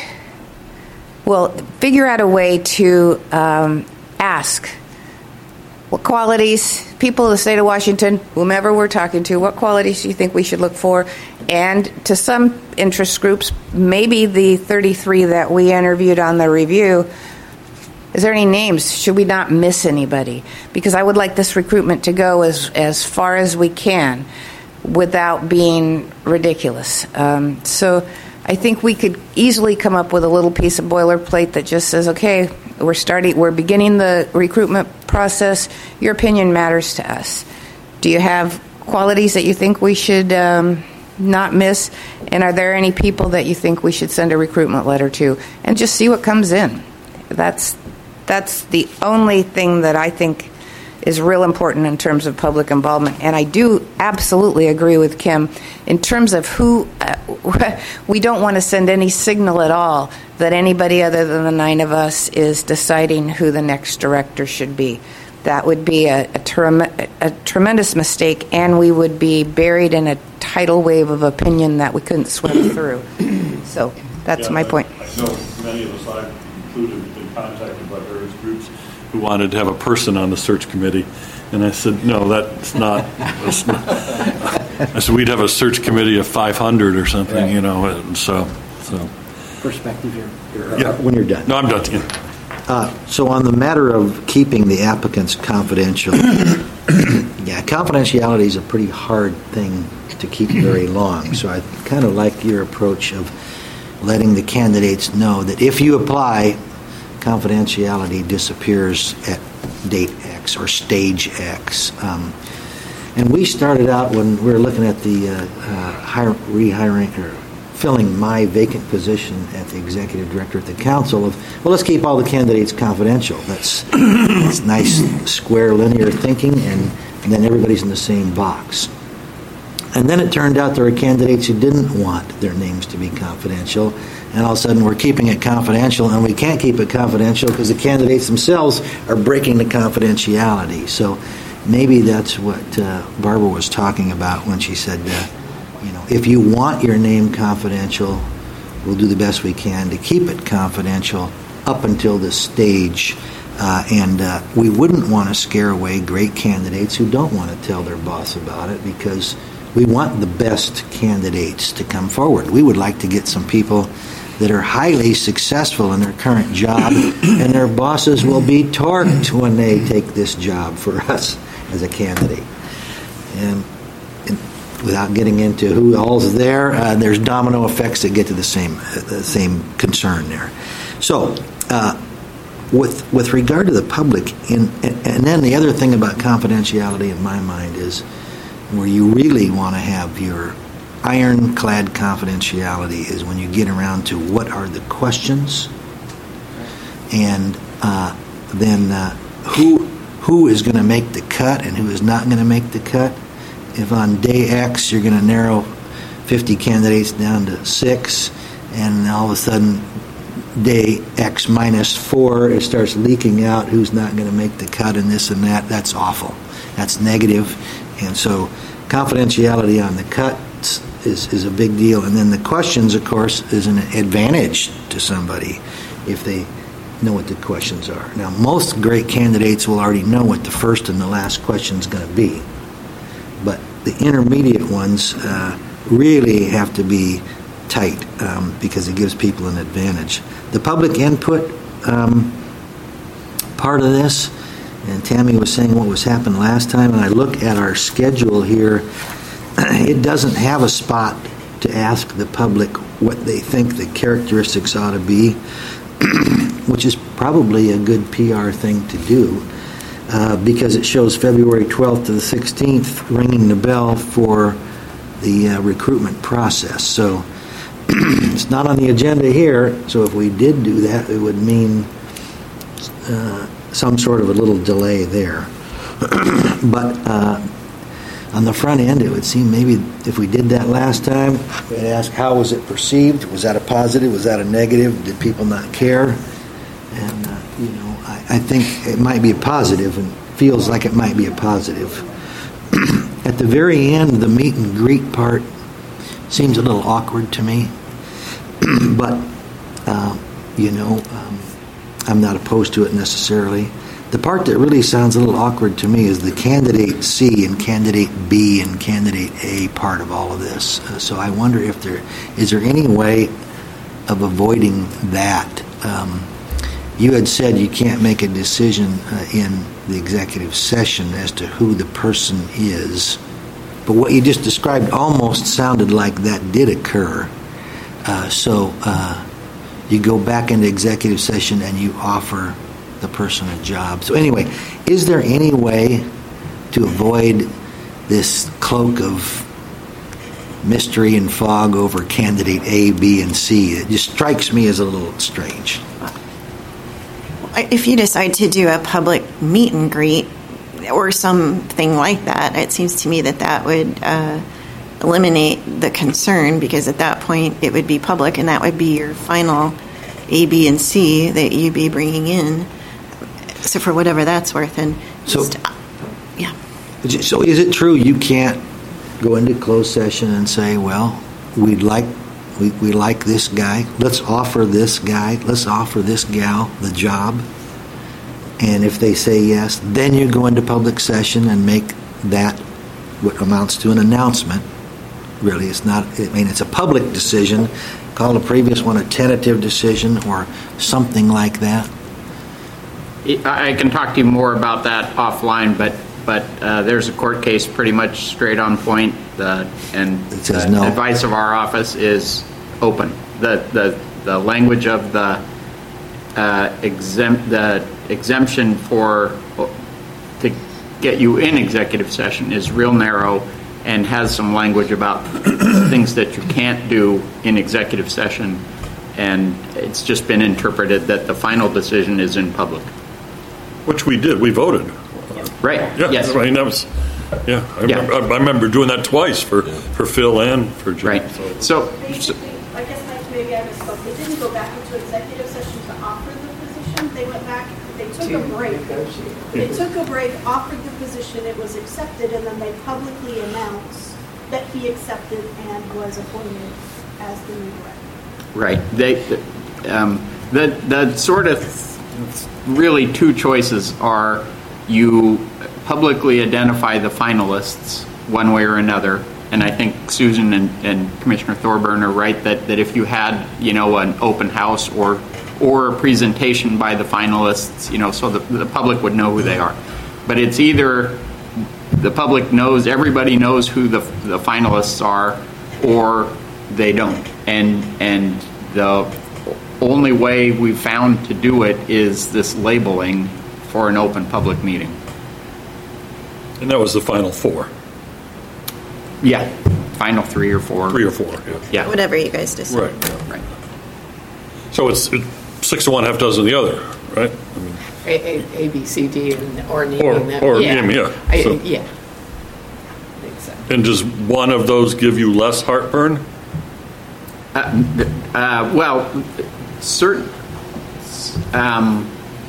well, figure out a way to um, ask what qualities, people of the state of Washington, whomever we're talking to, what qualities do you think we should look for? And to some interest groups, maybe the thirty-three that we interviewed on the review, is there any names? Should we not miss anybody? Because I would like this recruitment to go as, as far as we can without being ridiculous. Um, so I think we could easily come up with a little piece of boilerplate that just says, okay, we're starting, we're beginning the recruitment process. Your opinion matters to us. Do you have qualities that you think we should um, not miss? And are there any people that you think we should send a recruitment letter to? And just see what comes in. That's That's the only thing that I think is real important in terms of public involvement. And I do absolutely agree with Kim in terms of who, uh, we don't want to send any signal at all that anybody other than the nine of us is deciding who the next director should be. That would be a, a, trem- a tremendous mistake, and we would be buried in a tidal wave of opinion that we couldn't swim through. So that's yeah, my point. I know many of us I've included been contacted by various groups who wanted to have a person on the search committee, and I said, no, that's not. That's not. I said we'd have a search committee of five hundred or something, right. You know, and so so. Perspective here. You're, yeah. Uh, when you're done. No, I'm done. Yeah. Uh, so on the matter of keeping the applicants confidential, yeah, confidentiality is a pretty hard thing to keep very long. So I kind of like your approach of letting the candidates know that if you apply, confidentiality disappears at date X or stage X. Um, and we started out when we were looking at the uh, uh, hire, rehiring or filling my vacant position at the executive director at the council of, well, let's keep all the candidates confidential. That's, that's nice, square, linear thinking, and and then everybody's in the same box. And then it turned out there were candidates who didn't want their names to be confidential, and all of a sudden we're keeping it confidential, and we can't keep it confidential because the candidates themselves are breaking the confidentiality. So maybe that's what uh, Barbara was talking about when she said, uh, you know, if you want your name confidential, we'll do the best we can to keep it confidential up until this stage. Uh, and uh, we wouldn't want to scare away great candidates who don't want to tell their boss about it, because we want the best candidates to come forward. We would like to get some people that are highly successful in their current job, and their bosses will be torqued when they take this job for us as a candidate. And, and without getting into who all's there, uh, there's domino effects that get to the same uh, the same concern there. So, uh, with with regard to the public, in, and, and then the other thing about confidentiality in my mind is where you really want to have your ironclad confidentiality is when you get around to what are the questions, and uh, then uh, who who is going to make the cut and who is not going to make the cut. If on day X you're going to narrow fifty candidates down to six, and all of a sudden day X minus four, it starts leaking out who's not going to make the cut and this and that, that's awful. That's negative. And so confidentiality on the cuts is, is a big deal. And then the questions, of course, is an advantage to somebody if they know what the questions are. Now, most great candidates will already know what the first and the last question is going to be. But the intermediate ones uh, really have to be tight um, because it gives people an advantage. The public input um, part of this, and Tammy was saying what was happened last time, and I look at our schedule here, it doesn't have a spot to ask the public what they think the characteristics ought to be, which is probably a good P R thing to do, uh, because it shows February twelfth to the sixteenth ringing the bell for the uh, recruitment process. So it's not on the agenda here, so if we did do that, it would mean uh, some sort of a little delay there. But uh, on the front end, it would seem maybe if we did that last time, we'd ask how was it perceived? Was that a positive? Was that a negative? Did people not care? And, uh, you know, I, I think it might be a positive, and feels like it might be a positive. At the very end, the meet and greet part seems a little awkward to me. But, uh, you know, um, I'm not opposed to it necessarily. The part that really sounds a little awkward to me is the candidate C and candidate B and candidate A part of all of this. Uh, so I wonder if there is there any way of avoiding that. Um, you had said you can't make a decision uh, in the executive session as to who the person is, but what you just described almost sounded like that did occur. Uh, so uh, you go back into executive session and you offer the person a job. So anyway, is there any way to avoid this cloak of mystery and fog over candidate A, B, and C? It just strikes me as a little strange. If you decide to do a public meet and greet or something like that, it seems to me that that would uh, eliminate the concern, because at that point it would be public and that would be your final A, B, and C that you'd be bringing in. So for whatever that's worth. And so, just, yeah. So is it true you can't go into closed session and say, well, we'd like we, we like this guy, let's offer this guy, let's offer this gal the job, and if they say yes, then you go into public session and make that what amounts to an announcement. Really, it's not, I mean, it's a public decision. Call the previous one a tentative decision or something like that. I can talk to you more about that offline, but but uh, there's a court case pretty much straight on point, uh, and it says the no. advice of our office is open. The the, the language of the uh, exempt the exemption for to get you in executive session is real narrow and has some language about things that you can't do in executive session, and it's just been interpreted that the final decision is in public. Which we did. We voted. Right. Yeah, Yes. I mean, that was, yeah, I Yeah. remember, I remember doing that twice for, for Phil and for Jim. Right. so. So, They, so they, I guess Mike, maybe I misspoke. They didn't go back into executive session to offer the position. They went back, they took a break. They took a break, offered the position, it was accepted, and then they publicly announced that he accepted and was appointed as the new director. right. They, um, the, the sort of really two choices are you publicly identify the finalists one way or another. And I think Susan and, and Commissioner Thorburn are right that, that if you had, you know, an open house or or a presentation by the finalists, you know, so the, the public would know who they are. But it's either the public knows, everybody knows who the, the finalists are, or they don't. And and the only way we've found to do it is this labeling for an open public meeting. And that was the final four, Yeah, final three or four. three or four, yeah. Yeah. Whatever you guys decide. Right. Right. So it's it's six to one, half dozen the other, right? I mean, A, A, A, B, C, D, and, or naming Or- them. or yeah. name, yeah. I, So- yeah. I think so. And does one of those give you less heartburn? Uh, well, certain, um,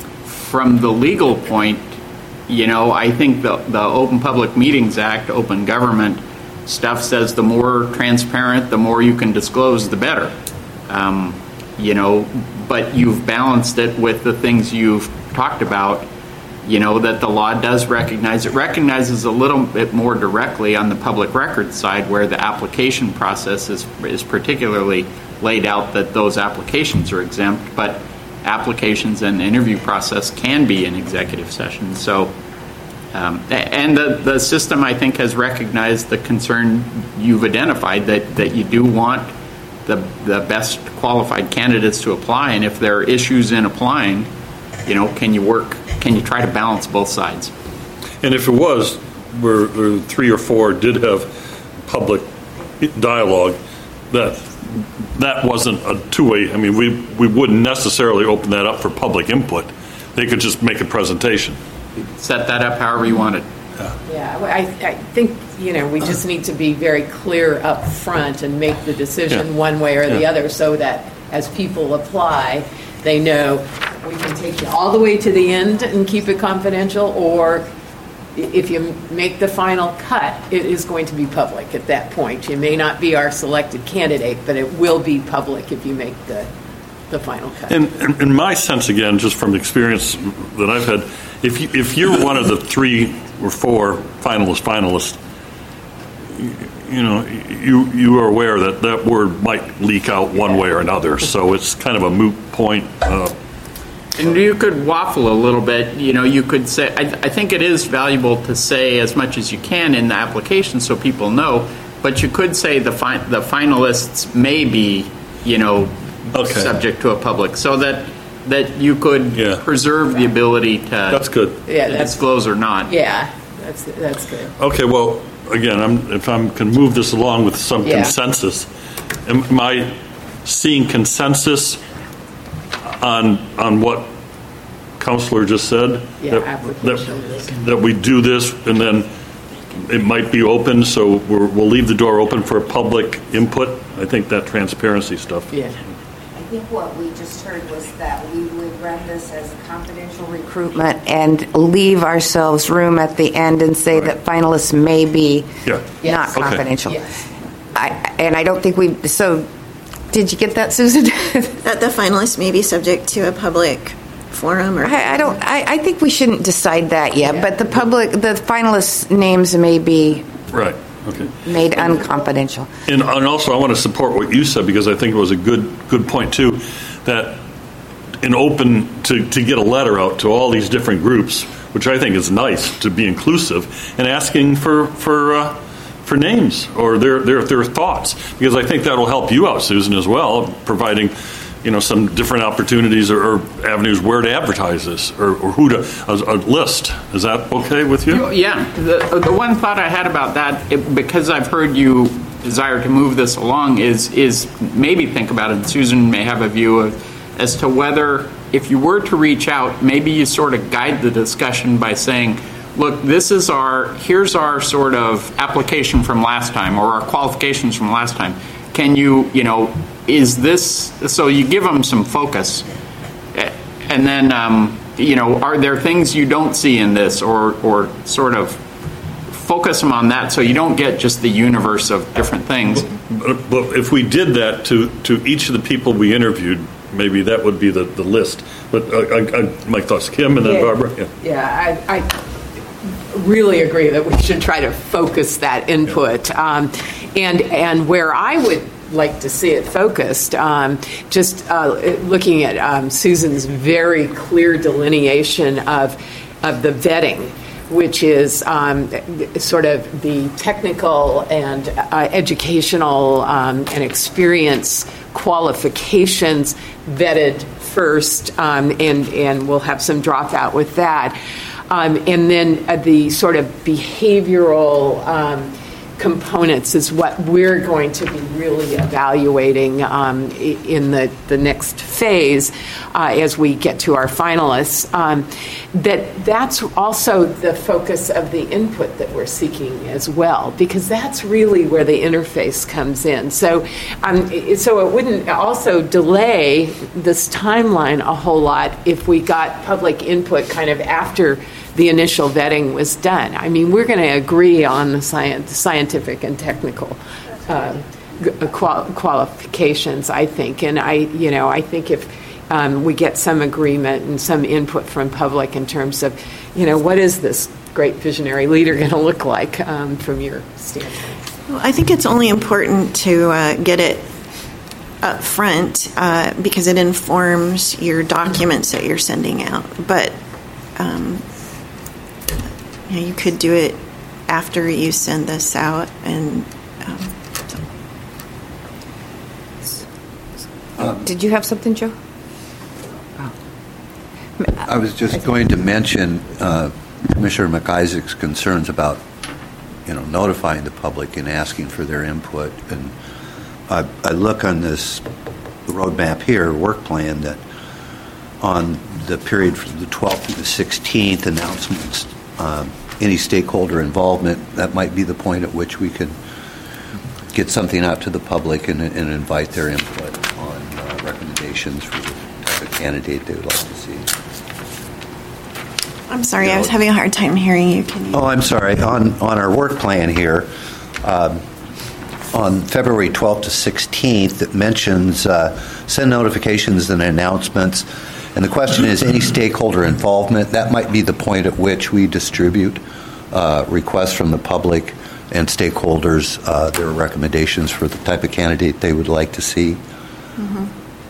from the legal point, you know, I think the, the Open Public Meetings Act, open government stuff says the more transparent, the more you can disclose, the better. Um, you know, but you've balanced it with the things you've talked about, you know, that the law does recognize. It recognizes a little bit more directly on the public record side where the application process is, is particularly laid out that those applications are exempt, but applications and interview process can be in executive session. So, um, and the, the system, I think, has recognized the concern you've identified that, that you do want the, the best qualified candidates to apply, and if there are issues in applying, you know, can you work, can you try to balance both sides? And if it was, where where three or four did have public dialogue, that that wasn't a two-way, I mean, we, we wouldn't necessarily open that up for public input. They could just make a presentation. Set that up however you want it. Yeah, well, I, I think, you know, we just need to be very clear up front and make the decision Yeah. one way or the Yeah. other so that as people apply, they know we can take you all the way to the end and keep it confidential, or i- if you make the final cut, it is going to be public at that point. You may not be our selected candidate, but it will be public if you make the, the final cut. And and in my sense, again, just from the experience that I've had, if you, if you're one of the three or four finalist finalists, you, you know, you you are aware that that word might leak out one way or another. So it's kind of a moot point. Uh, And you could waffle a little bit. You know, you could say, I, I think it is valuable to say as much as you can in the application so people know, but you could say the fi- the finalists may be, you know, Okay. subject to a public, so that that you could Yeah. preserve the ability to, That's good. Yeah, to that's- disclose or not. Yeah, that's, that's good. Okay, well, again, I'm, if I can move this along with some Yeah. consensus, am, am I seeing consensus on on what Counselor just said? Yeah, that, application. that, that we do this and then it might be open, so we're, we'll leave the door open for public input. I think that transparency stuff. Yeah. I think what we just heard was that we would run this as a confidential recruitment and leave ourselves room at the end and say that finalists may be Yeah. not Yes. Okay. confidential. Yes. I, and I don't think we, so, did you get that, Susan? That the finalists may be subject to a public forum or. I, I don't, I, I think we shouldn't decide that yet, Yeah. but the public, the finalists' names may be Right. Okay. made unconfidential. And, and also, I want to support what you said because I think it was a good good point too. That in open to, to get a letter out to all these different groups, which I think is nice to be inclusive, and asking for for uh, for names or their their their thoughts, because I think that'll help you out, Susan, as well, providing, you know, some different opportunities or, or avenues where to advertise this or, or who to a, a list. Is that okay with you? Yeah, the, the one thought I had about that, it, because I've heard you desire to move this along, is is maybe think about it, and Susan may have a view of, as to whether, if you were to reach out, maybe you sort of guide the discussion by saying, look, this is our, here's our sort of application from last time, or our qualifications from last time. Can you, you know, is this, so you give them some focus, and then, um, you know, are there things you don't see in this, or, or sort of focus them on that so you don't get just the universe of different things. But, but if we did that to, to each of the people we interviewed, maybe that would be the, the list. But uh, I, I, my thoughts, Kim and then yeah, Barbara. Yeah, yeah I, I really agree that we should try to focus that input. Yeah. Um, and and where I would like to see it focused, um, just uh, looking at um, Susan's very clear delineation of of the vetting, which is um, sort of the technical and uh, educational um, and experience qualifications vetted first, um, and, and we'll have some dropout with that. Um, and then uh, the sort of behavioral um, components is what we're going to be really evaluating um, in the, the next phase uh, as we get to our finalists. Um, that that's also the focus of the input that we're seeking as well, because that's really where the interface comes in. So, um, so it wouldn't also delay this timeline a whole lot if we got public input kind of after the initial vetting was done. I mean, we're going to agree on the science, scientific and technical uh, qual- qualifications, I think. And I, you know, I think if um, we get some agreement and some input from public in terms of, you know, what is this great visionary leader going to look like um, from your standpoint? Well, I think it's only important to uh, get it up front uh, because it informs your documents that you're sending out. But um, you know, you could do it after you send this out, and um, so. Did you have something, Joe? Oh. I was just going to mention uh, Commissioner McIsaac's concerns about, you know, notifying the public and asking for their input. And I, I look on this roadmap here, work plan, that on the period from the twelfth to the sixteenth, announcements. Um, any stakeholder involvement, that might be the point at which we could get something out to the public and, and invite their input on uh, recommendations for the type of candidate they would like to see. I'm sorry, you know, I was having a hard time hearing you. Can you? Oh, I'm sorry. On, on our work plan here, um, on February twelfth to sixteenth, it mentions uh, send notifications and announcements. And the question is, any stakeholder involvement, that might be the point at which we distribute uh, requests from the public and stakeholders, uh, their recommendations for the type of candidate they would like to see. Mm-hmm.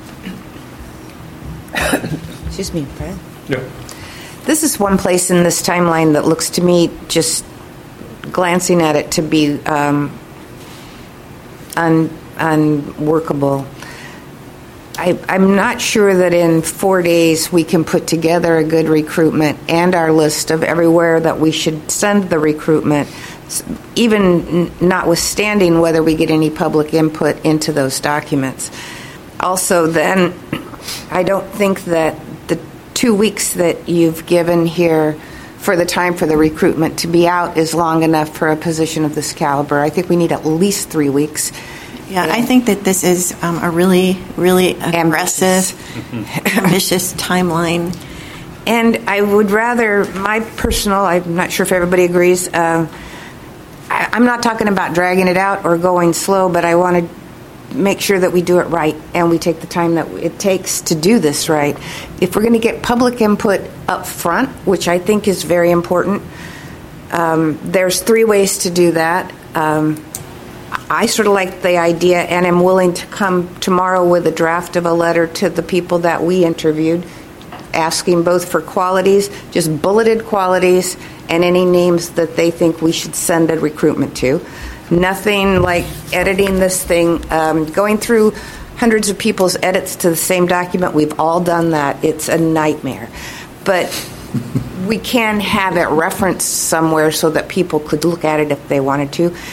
Excuse me, Fred. Yeah. This is one place in this timeline that looks to me, just glancing at it, to be um, un- unworkable. I, I'm not sure that in four days we can put together a good recruitment and our list of everywhere that we should send the recruitment, even notwithstanding whether we get any public input into those documents. Also, then, I don't think that the two weeks that you've given here for the time for the recruitment to be out is long enough for a position of this caliber. I think we need at least three weeks. Yeah, I think that this is um, a really, really aggressive, ambitious, ambitious timeline. And I would rather, my personal, I'm not sure if everybody agrees, uh, I, I'm not talking about dragging it out or going slow, but I want to make sure that we do it right and we take the time that it takes to do this right. If we're going to get public input up front, which I think is very important, um, there's three ways to do that. Um, I sort of like the idea, and am willing to come tomorrow with a draft of a letter to the people that we interviewed, asking both for qualities, just bulleted qualities, and any names that they think we should send a recruitment to. Nothing like editing this thing, um, going through hundreds of people's edits to the same document. We've all done that. It's a nightmare. But we can have it referenced somewhere so that people could look at it if they wanted to.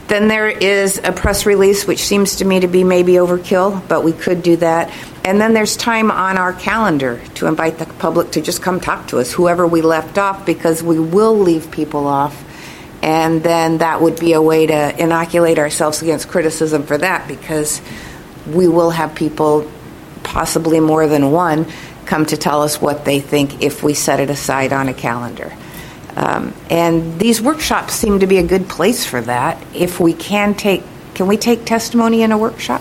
Then there is a press release, which seems to me to be maybe overkill, but we could do that. And then there's time on our calendar to invite the public to just come talk to us, whoever we left off, because we will leave people off. And then that would be a way to inoculate ourselves against criticism for that, because we will have people, possibly more than one, come to tell us what they think if we set it aside on a calendar. Um, and these workshops seem to be a good place for that. If we can take, can we take testimony in a workshop?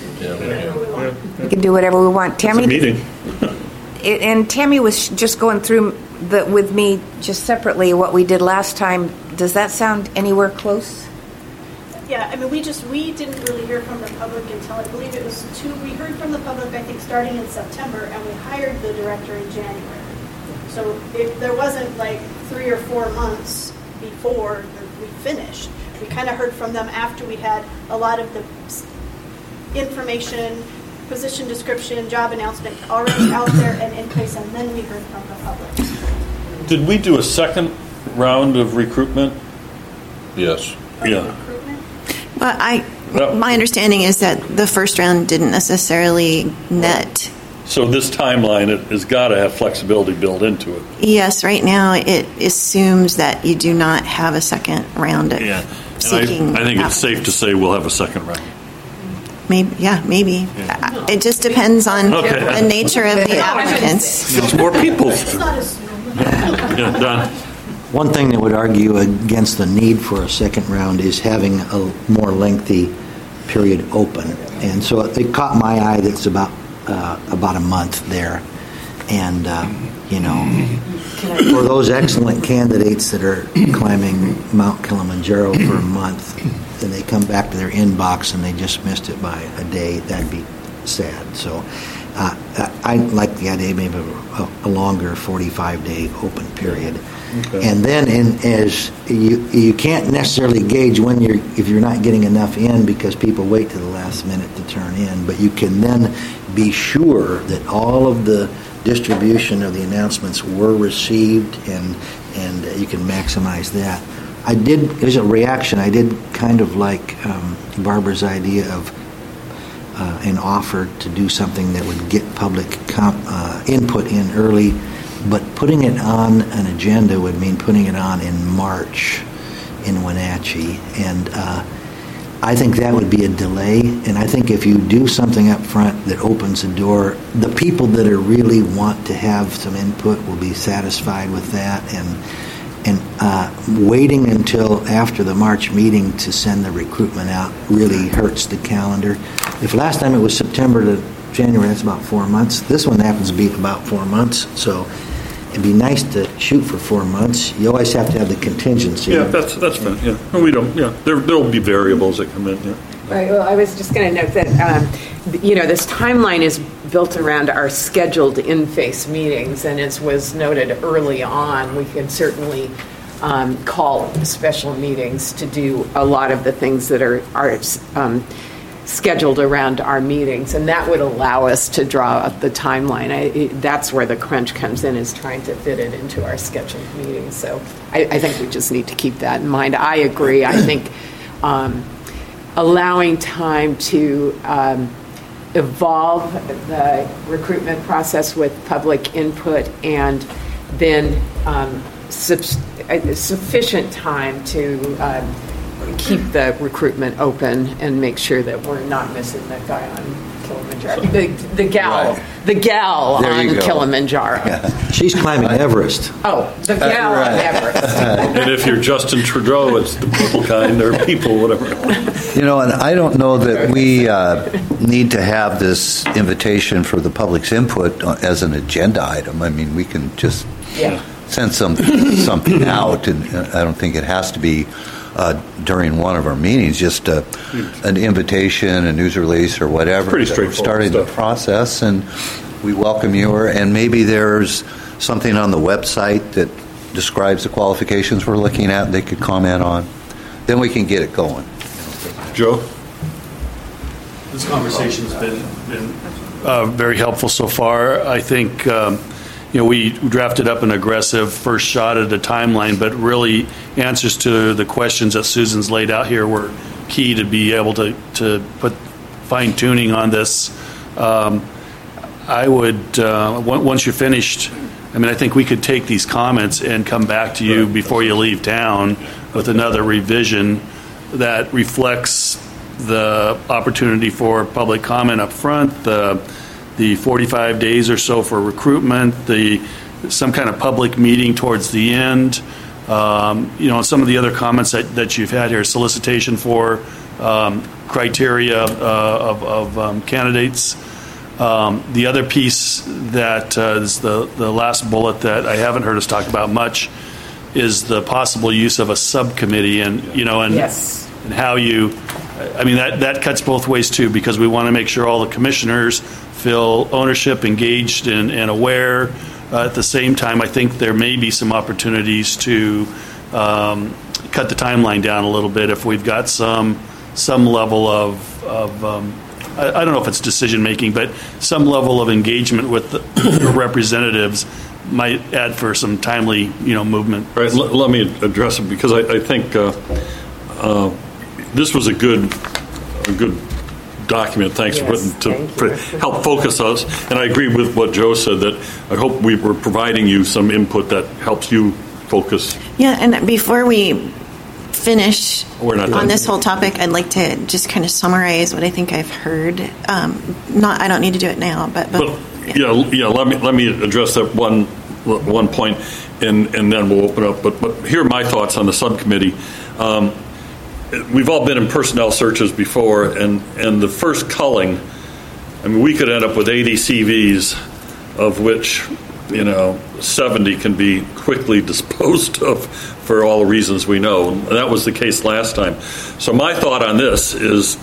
Yeah. We can do whatever we want. Tammy, It's a meeting. it, and Tammy was just going through the, with me just separately what we did last time. Does that sound anywhere close? Yeah, I mean, we just, we didn't really hear from the public until, I believe it was two, we heard from the public, I think, starting in September, and we hired the director in January. So if there wasn't like three or four months before we finished. We kind of heard from them after we had a lot of the information, position description, job announcement already out there and in place, and then we heard from the public. Did we do a second round of recruitment? Yes. Yeah. Recruitment? Well, I, Well- my understanding is that the first round didn't necessarily net. So this timeline it has got to have flexibility built into it. Yes, right now it assumes that you do not have a second round of Yeah. And seeking I, I think it's safe to applicants. say we'll have a second round. Maybe, yeah, maybe. Uh, It just depends on Okay. the nature of the applicants. It's more people. It's not as Yeah, Don. One thing that would argue against the need for a second round is having a more lengthy period open. And so it caught my eye that it's about uh, about a month there. And, uh, you know, for those excellent candidates that are climbing Mount Kilimanjaro for a month, and they come back to their inbox and they just missed it by a day, that'd be sad. So uh, I I like the idea maybe of a, a longer forty-five day open period. Okay. And then, in, as you you can't necessarily gauge when you're if you're not getting enough in because people wait to the last minute to turn in, but you can then be sure that all of the distribution of the announcements were received, and and you can maximize that. I did. There's a reaction. I did kind of like um, Barbara's idea of uh, an offer to do something that would get public comp, uh, input in early. But putting it on an agenda would mean putting it on in March in Wenatchee. And uh, I think that would be a delay. And I think if you do something up front that opens the door, the people that are really want to have some input will be satisfied with that. And and uh, waiting until after the March meeting to send the recruitment out really hurts the calendar. If last time it was September to January, that's about four months. This one happens to be about four months. So it'd be nice to shoot for four months. You always have to have the contingency. Yeah, that's that's fine. Yeah, no, we don't. Yeah, there there'll be variables that come in. Yeah. Right. Well, I was just going to note that, um, you know, this timeline is built around our scheduled in-face meetings, and as was noted early on, we can certainly um, call special meetings to do a lot of the things that are are um, scheduled around our meetings, and that would allow us to draw up the timeline. I, it, that's where the crunch comes in, is trying to fit it into our scheduled meetings. So I, I think we just need to keep that in mind. I agree. I think um, allowing time to um, evolve the recruitment process with public input, and then um, subs- uh, sufficient time to um, keep the recruitment open and make sure that we're not missing the guy on Kilimanjaro. The, the gal, Right. the gal There you on go. Kilimanjaro. She's climbing Everest. Oh, the gal on Everest. And if you're Justin Trudeau, it's the people kind or people, whatever. You know, and I don't know that we uh, need to have this invitation for the public's input as an agenda item. I mean, we can just Yeah. send some, something out, and I don't think it has to be uh, during one of our meetings, just uh, an invitation, a news release, or whatever. Pretty that we're straightforward starting the stuff. process, and we welcome you. And maybe there's something on the website that describes the qualifications we're looking at they could comment on. Then we can get it going. Joe? This conversation's been, been uh, very helpful so far. I think um, you know, we drafted up an aggressive first shot at a timeline, but really answers to the questions that Susan's laid out here were key to be able to, to put fine tuning on this. Um, I would, uh, once you're finished, I mean, I think we could take these comments and come back to you before you leave town with another revision that reflects the opportunity for public comment up front, the the forty-five days or so for recruitment, the some kind of public meeting towards the end. Um, you know, some of the other comments that, that you've had here, solicitation for um, criteria uh, of, of um, candidates. Um, the other piece that uh, is the, the last bullet that I haven't heard us talk about much is the possible use of a subcommittee, and you know, and yes. and how you. I mean, that, that cuts both ways too, because we want to make sure all the commissioners feel ownership, engaged, and, and aware. Uh, at the same time, I think there may be some opportunities to um, cut the timeline down a little bit if we've got some some level of, of um, I, I don't know if it's decision making, but some level of engagement with the representatives might add for some timely, you know, movement. Right. L- let me address it, because I, I think uh, uh, this was a good a good document. Thanks yes, for putting to thank for help focus us. And I agree with what Joe said, that I hope we were providing you some input that helps you focus. Yeah, and before we finish We're not on done. this whole topic, I'd like to just kind of summarize what I think I've heard. Um, not, I don't need to do it now, but, but, But yeah, yeah. Let me let me address that one one point, and and then we'll open up. But but here are my thoughts on the subcommittee. Um, we've all been in personnel searches before, and and the first culling, I mean, we could end up with eighty C Vs, of which, you know, seventy can be quickly disposed of for all the reasons we know. And that was the case last time. So my thought on this is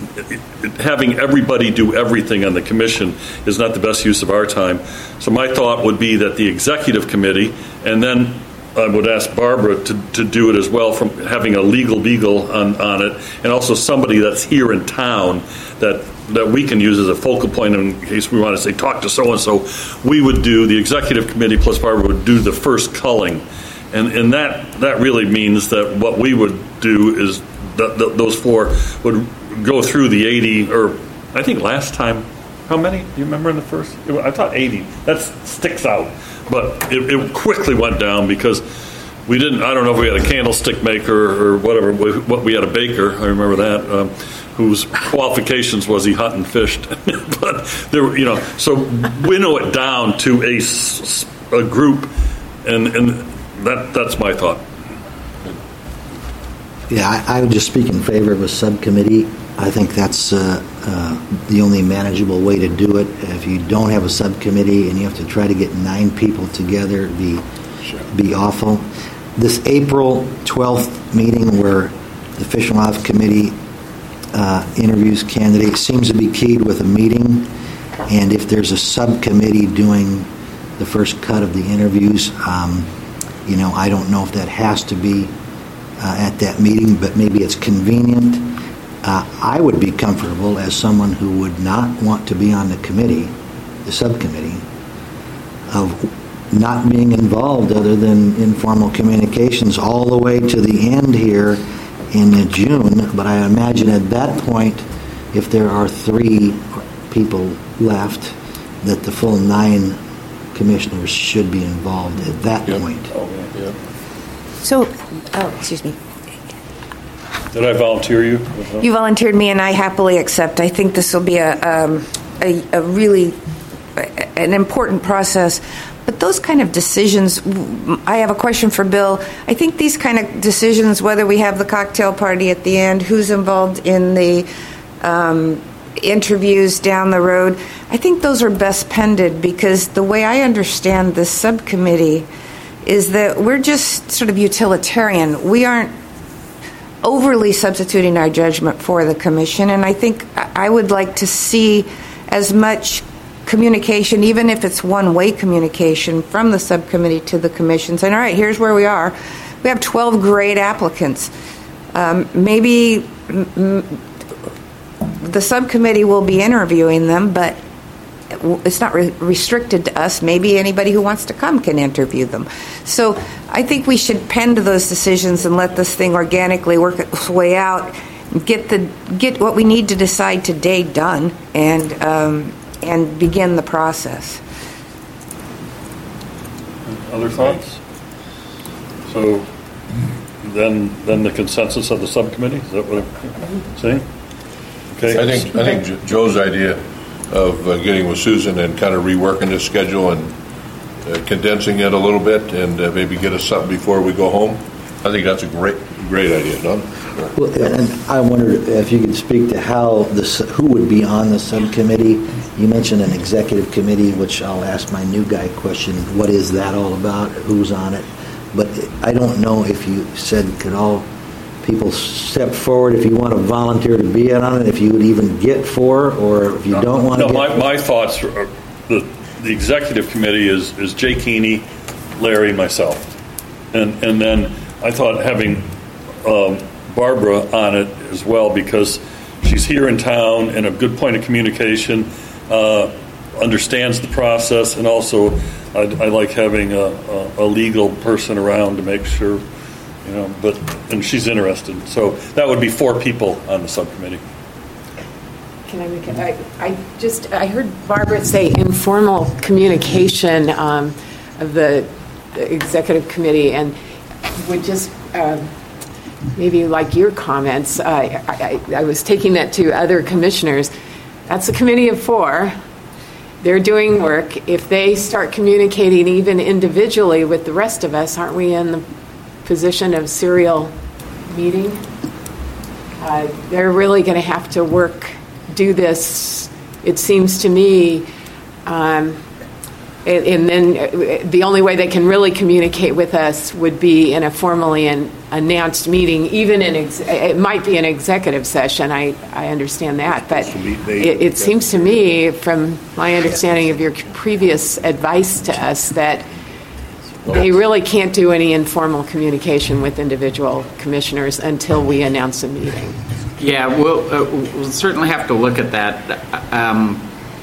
having everybody do everything on the commission is not the best use of our time. So my thought would be that the executive committee, and then I would ask Barbara to, to do it as well, from having a legal beagle on, on it, and also somebody that's here in town that that we can use as a focal point in case we want to say, talk to so-and-so. We would do, the executive committee plus Barbara would do the first culling. And and that, that really means that what we would do is that the, those four would go through the eighty, or I think last time, how many? Do you remember in the first? I thought eighty. That sticks out. But it, it quickly went down because we didn't, I don't know if we had a candlestick maker or whatever, what we had a baker, I remember that, um, whose qualifications was he hunt and fished. But there were, you know, so winnow it down to a, a group, and, and that that's my thought. Yeah, I, I would just speak in favor of a subcommittee. I think that's uh, uh, the only manageable way to do it. If you don't have a subcommittee and you have to try to get nine people together, it'd be, be awful. This April twelfth meeting where the Fish and Wildlife Committee uh, interviews candidates seems to be keyed with a meeting. And if there's a subcommittee doing the first cut of the interviews, um, you know, I don't know if that has to be uh, at that meeting, but maybe it's convenient. Uh, I would be comfortable, as someone who would not want to be on the committee, the subcommittee, of not being involved other than informal communications all the way to the end here in June. But I imagine at that point, if there are three people left, that the full nine commissioners should be involved at that Yep. point. Oh, yeah. So, oh, excuse me. Did I volunteer you? You volunteered me, and I happily accept. I think this will be a, um, a, a really an important process. But those kind of decisions, I have a question for Bill. I think these kind of decisions, whether we have the cocktail party at the end, who's involved in the um, interviews down the road, I think those are best pended, because the way I understand this subcommittee is that we're just sort of utilitarian. We aren't overly substituting our judgment for the commission, and I think I would like to see as much communication, even if it's one-way communication, from the subcommittee to the commission, saying, all right, here's where we are. We have twelve great applicants. Um, maybe m- m- the subcommittee will be interviewing them, but it's not re- restricted to us. Maybe anybody who wants to come can interview them. So I think we should pen to those decisions and let this thing organically work its way out, get the get what we need to decide today done, and um, and begin the process. Other thoughts? So then, then the consensus of the subcommittee, is that what I'm saying? Okay. I think I think Jo- Joe's idea of uh, getting with Susan and kind of reworking this schedule and uh, condensing it a little bit, and uh, maybe get us something before we go home. I think that's a great great idea, Don. Well, and I wondered if you could speak to how this, who would be on the subcommittee. You mentioned an executive committee, which I'll ask my new guy question. What is that all about? Who's on it? But I don't know if you said could all people step forward if you want to volunteer to be on it, if you would even get four, or if you no, don't want no, to get my, my thoughts are, the, the executive committee is, is Jay Keeney, Larry, myself. And, and then I thought having um, Barbara on it as well, because she's here in town and a good point of communication, uh, understands the process, and also I, I like having a, a, a legal person around to make sure, you know, but, and she's interested. So that would be four people on the subcommittee. Can I make it? I, I just, I heard Barbara say informal communication um, of the, the executive committee, and would just uh, maybe like your comments, uh, I, I, I was taking that to other commissioners. That's a committee of four. They're doing work. If they start communicating even individually with the rest of us, aren't we in the position of serial meeting? Uh, they're really going to have to work, do this, it seems to me, um, and, and then the only way they can really communicate with us would be in a formally an announced meeting, even in, ex- it might be an executive session, I, I understand that, but it, it seems to me, from my understanding of your previous advice to us, that they really can't do any informal communication with individual commissioners until we announce a meeting. Yeah, we'll, uh, we'll certainly have to look at that. Um,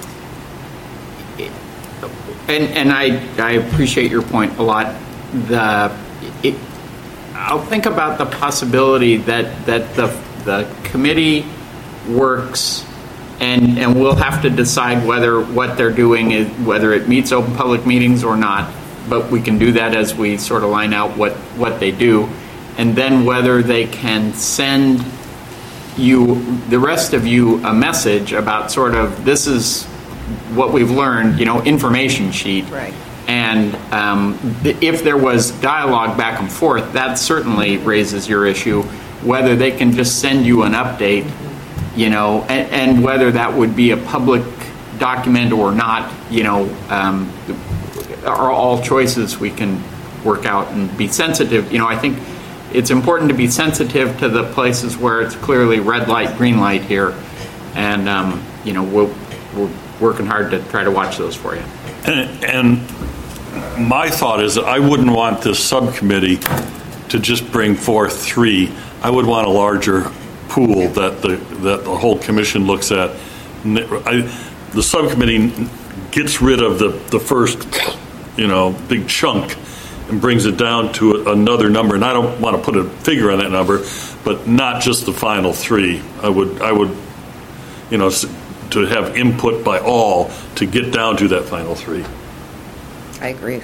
and and I, I appreciate your point a lot. The it, I'll think about the possibility that, that the the committee works, and and we'll have to decide whether what they're doing is whether it meets open public meetings or not. But we can do that as we sort of line out what, what they do, and then whether they can send you, the rest of you, a message about sort of this is what we've learned, you know, information sheet. Right. And um, th- if there was dialogue back and forth, that certainly raises your issue. Whether they can just send you an update, you know, and, and whether that would be a public document or not, you know, um, are all choices we can work out and be sensitive. You know, I think it's important to be sensitive to the places where it's clearly red light, green light here. And, um, you know, we'll, we're working hard to try to watch those for you. And, and my thought is that I wouldn't want this subcommittee to just bring forth three. I would want a larger pool that the that the whole commission looks at. I, the subcommittee gets rid of the, the first, you know, big chunk and brings it down to another number. And I don't want to put a figure on that number, but not just the final three. I would, I would, you know, to have input by all to get down to that final three. I agree.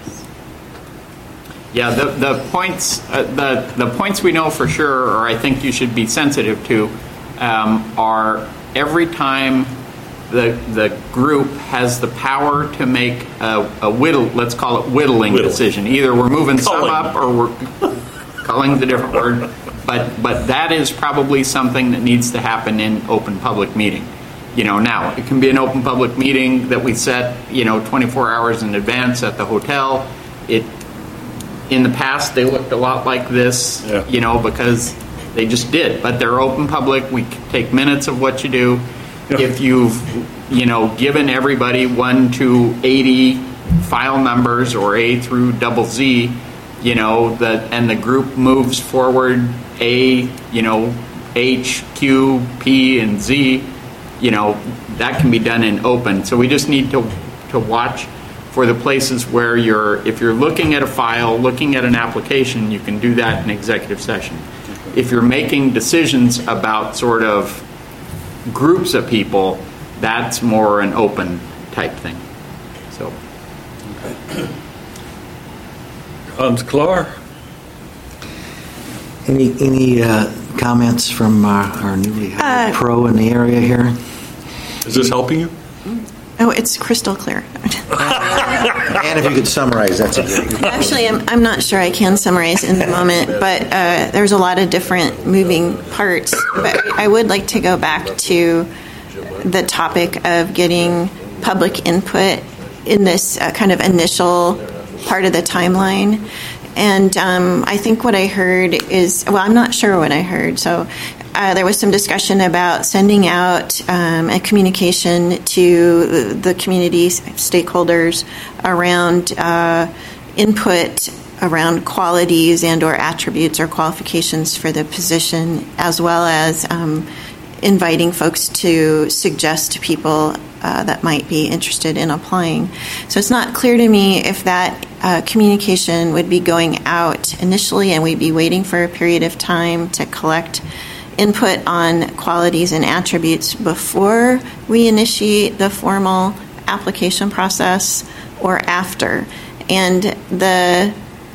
Yeah, the the points uh, the the points we know for sure, or I think you should be sensitive to, um, are every time the the group has the power to make a, a whittle, let's call it whittling, Whittle. decision. Either we're moving Culling. some up, or we're culling the different word. But but that is probably something that needs to happen in open public meeting. You know, now it can be an open public meeting that we set, you know, twenty-four hours in advance at the hotel. It in the past they looked a lot like this, Yeah. you know, because they just did. But they're open public. We take minutes of what you do. Yeah. If you've, you know, given everybody one to eighty file numbers or A through double Z, you know, the and the group moves forward A, you know, H, Q, P, and Z, you know, that can be done in open. So we just need to, to watch for the places where you're, if you're looking at a file, looking at an application, you can do that in executive session. If you're making decisions about sort of groups of people, that's more an open type thing. So. Hans Klar. Any any uh, comments from uh, our newly hired uh, pro in the area here? Is this helping you? Oh, it's crystal clear. And if you could summarize, that's a good. Actually, I'm, I'm not sure I can summarize in the moment, but uh, there's a lot of different moving parts. But I would like to go back to the topic of getting public input in this uh, kind of initial part of the timeline. And um, I think what I heard is, well, I'm not sure what I heard. So uh, there was some discussion about sending out um, a communication to the community stakeholders around uh, input around qualities and or attributes or qualifications for the position, as well as um, inviting folks to suggest to people uh, that might be interested in applying. So it's not clear to me if that uh, communication would be going out initially and we'd be waiting for a period of time to collect input on qualities and attributes before we initiate the formal application process or after. And the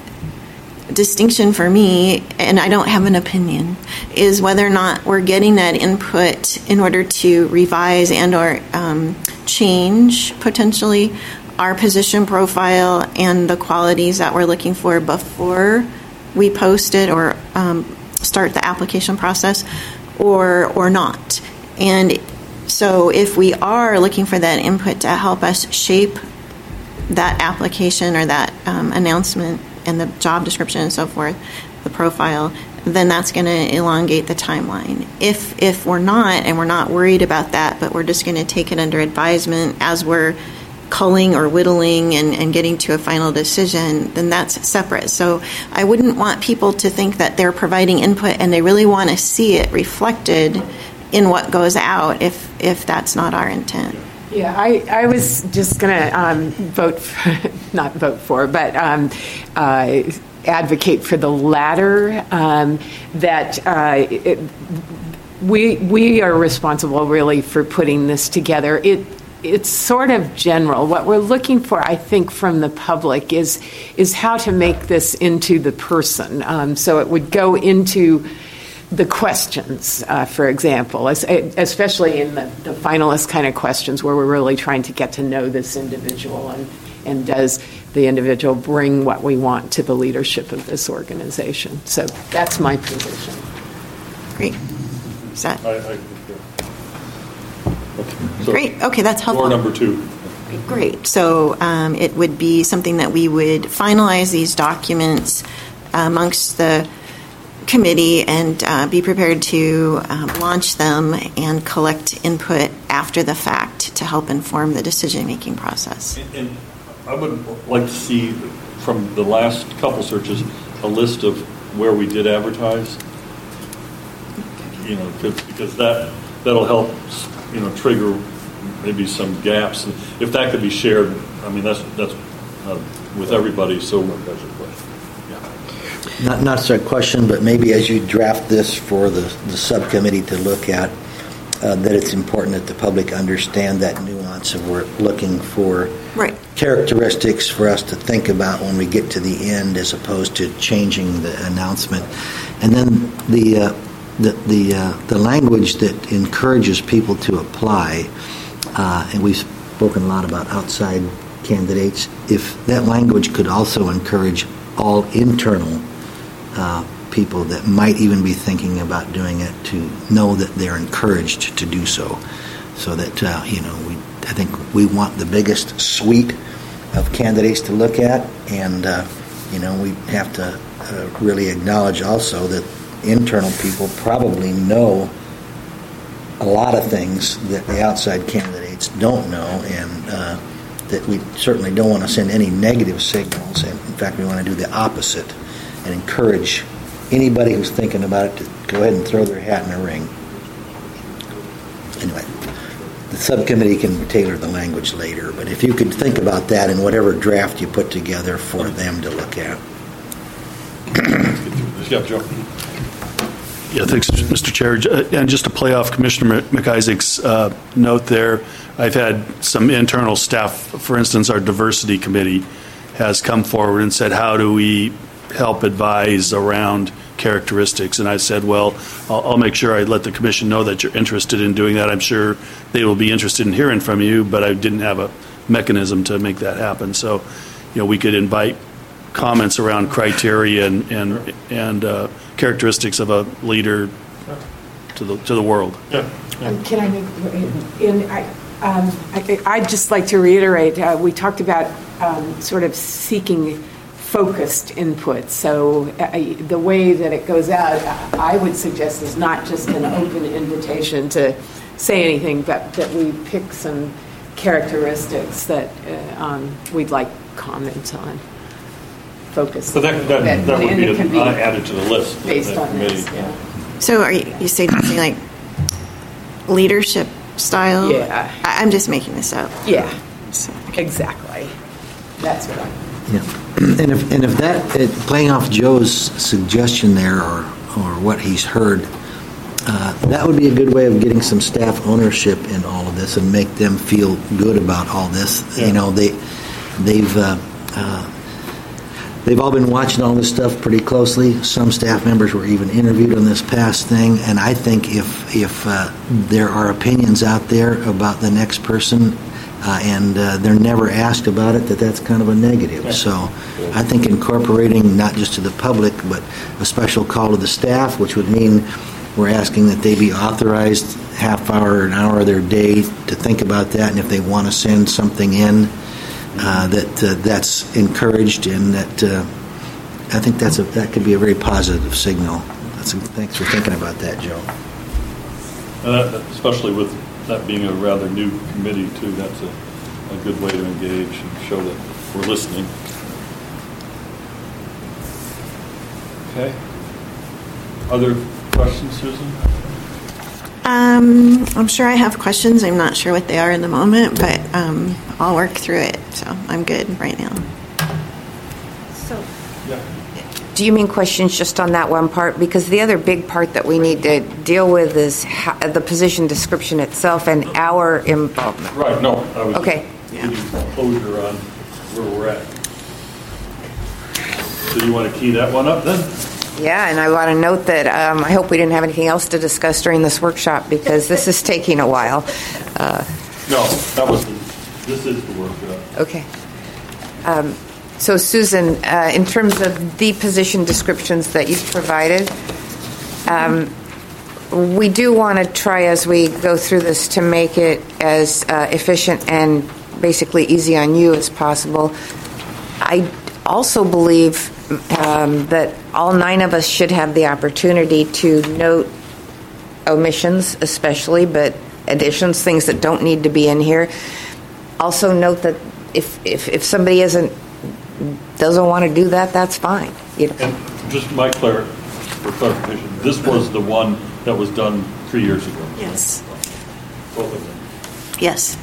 distinction for me, and I don't have an opinion, is whether or not we're getting that input in order to revise and or um, change potentially our position profile and the qualities that we're looking for before we post it or um, start the application process, or or not. And so if we are looking for that input to help us shape that application or that um, announcement and the job description and so forth, the profile, then that's going to elongate the timeline. If if we're not, and we're not worried about that, but we're just going to take it under advisement as we're culling or whittling and, and getting to a final decision, then that's separate. So I wouldn't want people to think that they're providing input and they really want to see it reflected in what goes out if if that's not our intent. Yeah, I, I was just going to um, vote, for, not vote for, but um, uh, advocate for the latter, um, that uh, it, we we are responsible really for putting this together. It It's sort of general. What we're looking for, I think, from the public is is how to make this into the person. Um, so it would go into the questions, uh, for example, as, especially in the, the finalist kind of questions where we're really trying to get to know this individual and, and does the individual bring what we want to the leadership of this organization. So that's my position. Great. Is that? I, I okay. So Great. Okay, that's helpful. Or number two. Great. So um, it would be something that we would finalize these documents amongst the committee and uh, be prepared to um, launch them and collect input after the fact to help inform the decision-making process. And, and I would like to see from the last couple searches a list of where we did advertise. You know, because that that'll help, you know, trigger maybe some gaps. And if that could be shared, I mean, that's that's uh, with everybody. So. Not, not a question, but maybe as you draft this for the, the subcommittee to look at, uh, that it's important that the public understand that nuance of we're looking for right. characteristics for us to think about when we get to the end, as opposed to changing the announcement. And then the uh, the the, uh, the language that encourages people to apply, uh, and we've spoken a lot about outside candidates. If that language could also encourage all internal Uh, people that might even be thinking about doing it to know that they're encouraged to do so, so that uh, you know we I think we want the biggest suite of candidates to look at, and uh, you know we have to uh, really acknowledge also that internal people probably know a lot of things that the outside candidates don't know, and uh, that we certainly don't want to send any negative signals, and in fact we want to do the opposite and encourage anybody who's thinking about it to go ahead and throw their hat in the ring. Anyway, the subcommittee can tailor the language later, but if you could think about that in whatever draft you put together for them to look at. Yeah, Joe. Yeah, thanks, Mister Chair. And just to play off Commissioner McIsaac's uh, note there, I've had some internal staff, for instance, our diversity committee has come forward and said, how do we help advise around characteristics? And I said, well, I'll, I'll make sure I let the commission know that you're interested in doing that. I'm sure they will be interested in hearing from you, but I didn't have a mechanism to make that happen. So, you know, we could invite comments around criteria and and, and uh, characteristics of a leader to the to the world. Yeah. Um, Can I make, in, I, um, I, I'd just like to reiterate, uh, we talked about um, sort of seeking focused input. So uh, the way that it goes out, I would suggest is not just an open invitation to say anything, but that we pick some characteristics that uh, um, we'd like comments on. Focus. But that, that, that, that would be, a, be uh, added to the list. Based on committee. this, yeah. So are you, you say something like leadership style? Yeah. I, I'm just making this up. Yeah, So, exactly. That's what I'm... Yeah. And if, and if that, it, playing off Joe's suggestion there, or, or what he's heard, uh, that would be a good way of getting some staff ownership in all of this and make them feel good about all this. Yeah. You know, they, they've... Uh, uh, They've all been watching all this stuff pretty closely. Some staff members were even interviewed on this past thing, and I think if if uh, there are opinions out there about the next person, uh, and uh, they're never asked about it, that that's kind of a negative. So I think incorporating not just to the public, but a special call to the staff, which would mean we're asking that they be authorized half hour or an hour of their day to think about that, and if they want to send something in, Uh, that uh, that's encouraged, and that uh, I think that's a, that could be a very positive signal. That's a, thanks for thinking about that, Joe. Uh, especially with that being a rather new committee, too, that's a, a good way to engage and show that we're listening. Okay. Other questions, Susan? Um, I'm sure I have questions. I'm not sure what they are in the moment, but um, I'll work through it. So I'm good right now. So, Yeah. do you mean questions just on that one part? Because the other big part that we need to deal with is how, the position description itself and our involvement. Right, no. I was Okay. just getting closure on where we're at. So you want to key that one up then? Yeah, and I want to note that um, I hope we didn't have anything else to discuss during this workshop, because this is taking a while. Uh, No, that was, the, this is the workshop. okay. Um, so, Susan, uh, in terms of the position descriptions that you've provided, um, we do want to try as we go through this to make it as uh, efficient and basically easy on you as possible. I also believe um, that all nine of us should have the opportunity to note omissions, especially, but additions, things that don't need to be in here. Also note that if if, if somebody isn't doesn't want to do that, that's fine. You know? And just my clar- for clarification, this was the one that was done three years ago. Yes. Both of them. Yes.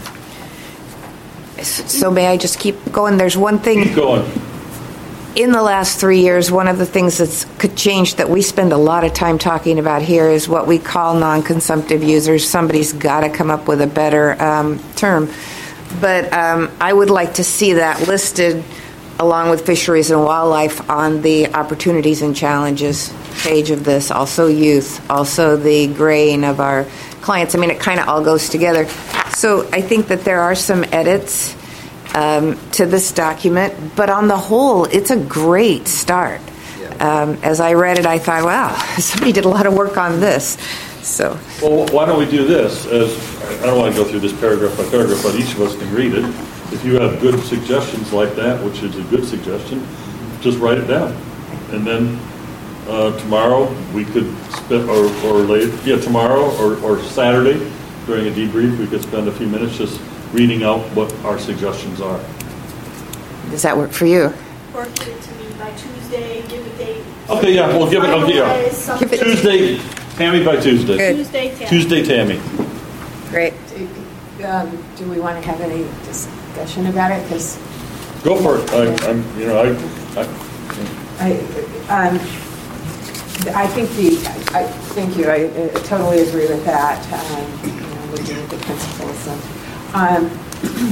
So may I just keep going? There's one thing. Keep going. In the last three years, one of the things that's could change that we spend a lot of time talking about here is what we call non-consumptive users. Somebody's got to come up with a better um, term. But um, I would like to see that listed along with fisheries and wildlife on the opportunities and challenges page of this. Also youth, also the graying of our clients. I mean, it kind of all goes together. So I think that there are some edits Um, to this document, but on the whole, it's a great start. Um, as I read it, I thought, wow, somebody did a lot of work on this. So, Well, why don't we do this? As I don't want to go through this paragraph by paragraph, but each of us can read it. If you have good suggestions like that, which is a good suggestion, just write it down. And then uh, tomorrow we could spend, or, or late, yeah, tomorrow or, or Saturday during a debrief, we could spend a few minutes just reading out what our suggestions are. does that work for you? Or give it to me by Tuesday, give a date. Okay, yeah, we'll give it, okay, yeah. Finalize something. Give it- Tuesday, Tammy by Tuesday. Good. Tuesday, Tammy. Tuesday, Tammy. Great. um, do we want to have any discussion about it? Because Go for it. I, I'm, you know, I, I, I, um, I think the, I, thank you, I, I totally agree with that, um, you know, looking at the principles. And, um,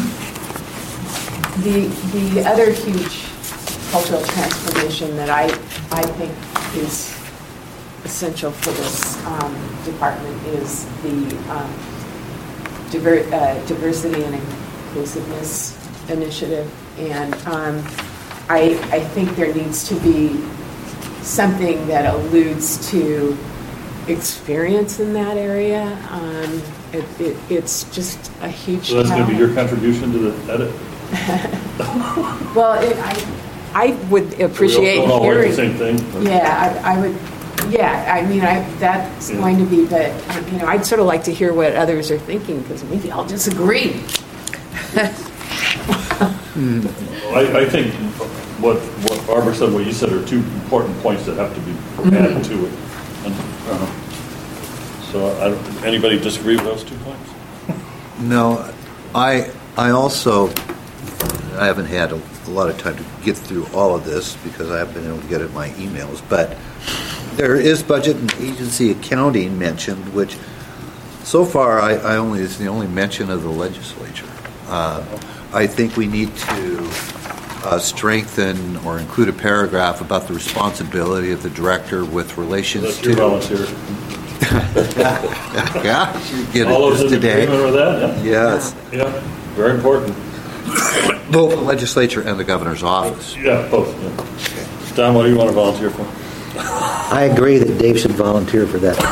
the, the other huge cultural transformation that I, I think is essential for this um, department is the um, diver, uh, diversity and inclusiveness initiative. And um, I, I think there needs to be something that alludes to experience in that area. Um, it, it, it's just a huge so that's going to be challenge. your contribution to the edit? Well, it, I, I would appreciate we don't all hearing. write the same thing? Yeah, I, I would. Yeah, I mean, I, that's Yeah. going to be, but you know, I'd sort of like to hear what others are thinking because maybe I'll disagree. I, I think what what Barbara said, what you said, are two important points that have to be added to it. And, uh, so, I don't, anybody disagree with those two points? No, I I also I haven't had a, a lot of time to get through all of this because I haven't been able to get at my emails. But there is budget and agency accounting mentioned, which so far I, I only is the only mention of the legislature. Uh, I think we need to uh, strengthen or include a paragraph about the responsibility of the director with relations That's to. your volunteer. Yeah, you get All it those in today. agreement with that? Yeah. Yes, Yeah, very important. both the legislature and the governor's office. Yeah, both. Yeah. Don, what do you want to volunteer for? I agree that Dave should volunteer for that.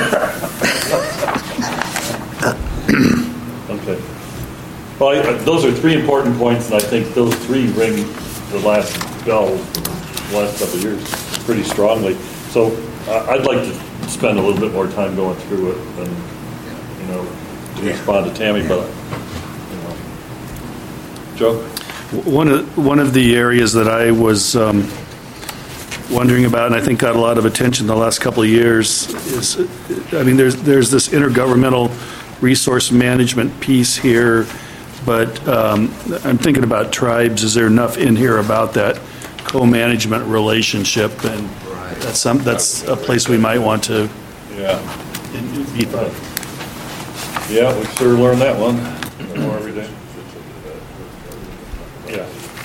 Okay. Well, I, those are three important points, and I think those three ring the last bell the last couple of years pretty strongly. So uh, I'd like to spend a little bit more time going through it and, you know, to respond to Tammy, but, you know. Joe? One of one of the areas that I was um, wondering about, and I think got a lot of attention the last couple of years, is, I mean, there's there's this intergovernmental resource management piece here, but um, I'm thinking about tribes. Is there enough in here about that co-management relationship? And that's some that's a place we might want to Yeah. be. Yeah, we sure learned that one. More every day. Yeah.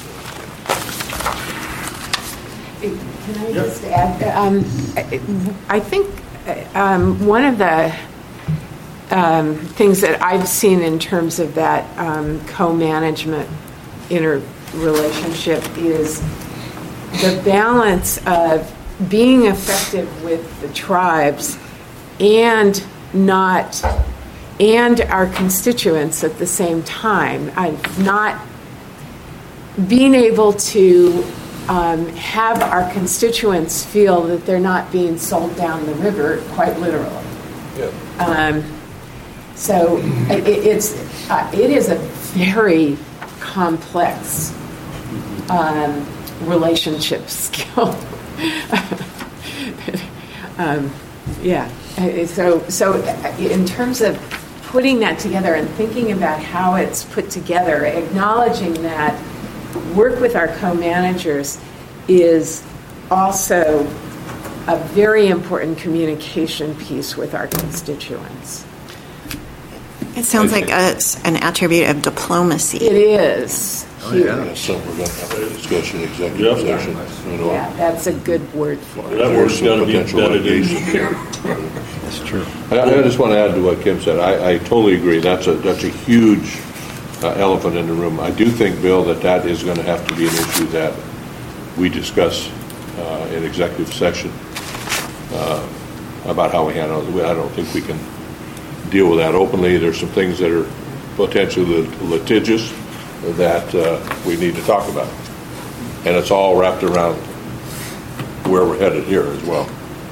Can I just add? Um, I, I think um, one of the um, things that I've seen in terms of that um, co-management interrelationship is the balance of being effective with the tribes and not and our constituents at the same time. I'm not being able to um, have our constituents feel that they're not being sold down the river, quite literally. Yeah. Um, so it, it's uh, it is a very complex um, relationship skill. um, yeah. So so in terms of putting that together and thinking about how it's put together, acknowledging that work with our co-managers is also a very important communication piece with our constituents. It sounds like a, an attribute of diplomacy. It is huge. Oh, yeah. So we're going to have a discussion, executive Yep. session. You know, Yeah, that's a good word for it. That word's got to be potential embedded in litigation here. That's true. I, I just want to add to what Kim said. I, I totally agree. That's a that's a huge uh, elephant in the room. I do think, Bill, that that is going to have to be an issue that we discuss uh, in executive session uh, about how we handle it. I don't think we can deal with that openly. There's some things that are potentially litigious that uh, we need to talk about, and it's all wrapped around where we're headed here as well.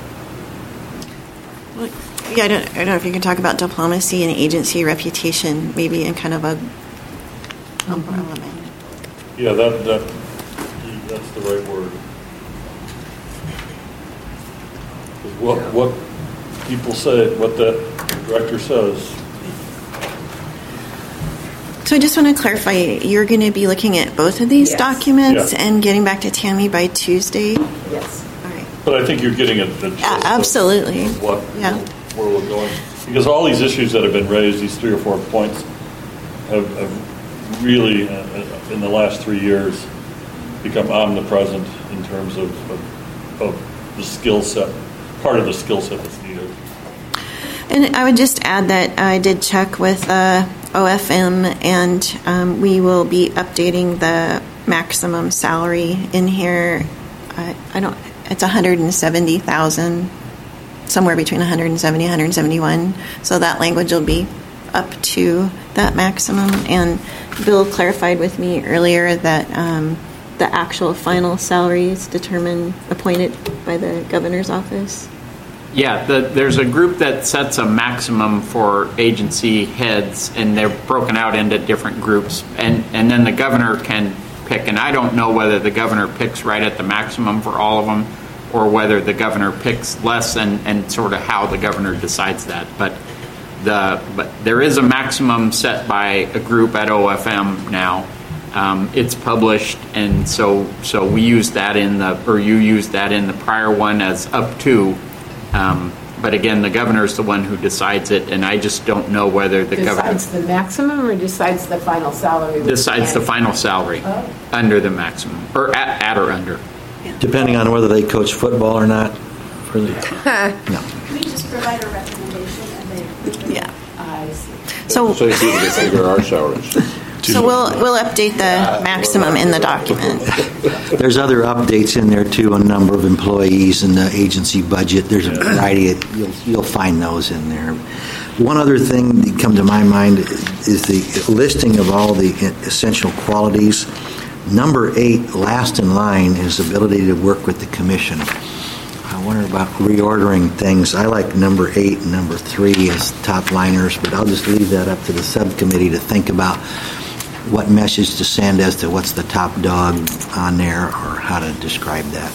Yeah, I don't, I don't know if you can talk about diplomacy and agency reputation, maybe in kind of a umbrella manner. Yeah, that, that, that's the right word. 'Cause What, what people say, what that director says, So I just want to clarify, you're going to be looking at both of these Yes. documents Yeah. and getting back to Tammy by Tuesday? Yes. All right. But I think you're getting a, a gist of absolutely. what, Yeah. where we're going. Because all these issues that have been raised, these three or four points, have, have really, uh, in the last three years, become omnipresent in terms of, of, of the skill set, part of the skill set that's needed. And I would just add that I did check with uh, O F M, and um, we will be updating the maximum salary in here. I, I don't. It's one hundred seventy thousand, somewhere between one hundred seventy and one hundred seventy-one. So that language will be up to that maximum. And Bill clarified with me earlier that um, the actual final salary is determined, appointed by the governor's office. Yeah, the, there's a group that sets a maximum for agency heads, and they're broken out into different groups, and, and then the governor can pick, and I don't know whether the governor picks right at the maximum for all of them, or whether the governor picks less, and, and sort of how the governor decides that. But the but there is a maximum set by a group at O F M now. Um, it's published, and so so we use that in the, or you use that in the prior one as up to. Um, but again, the governor is the one who decides it, and I just don't know whether the governor Decides the maximum or decides the final salary? decides the final salary Oh. under the maximum, or at, at or under. Depending on whether they coach football or not. For the, no. We just provide a recommendation and they approve it. Yeah. I see. So, So you see, they figure our salaries. so we'll we'll update the maximum in the document. There's other updates in there too, a number of employees and the agency budget. There's a variety of, you'll, you'll find those in there. One other thing that come to my mind is the listing of all the essential qualities. Number eight, last in line, is ability to work with the commission. I wonder about reordering things. I like number eight and number three as top liners, but I'll just leave that up to the subcommittee to think about what message to send as to what's the top dog on there or how to describe that.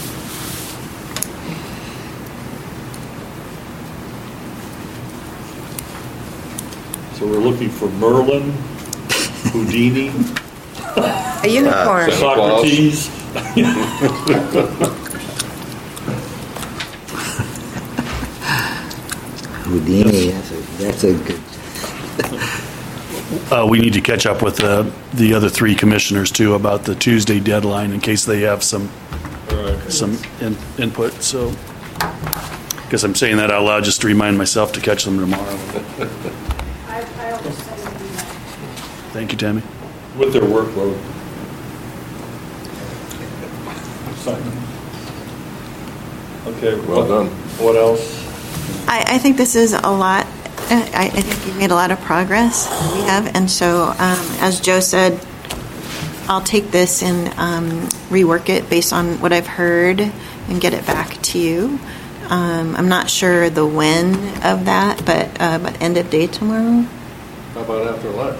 So we're looking for Merlin, Houdini, A unicorn. Socrates. Houdini, that's a, that's a good. Uh, we need to catch up with the, the other three commissioners too about the Tuesday deadline in case they have some some in, input. So, guess I'm saying that out loud just to remind myself to catch them tomorrow. I, I always say we do that. Thank you, Tammy. With their workload. Simon. Okay. Well what- done. What else? I, I think this is a lot. I, I think we've made a lot of progress. We have, and so um, as Joe said, I'll take this and um, rework it based on what I've heard and get it back to you. Um, I'm not sure the when of that, but uh, but end of day tomorrow. How about after lunch?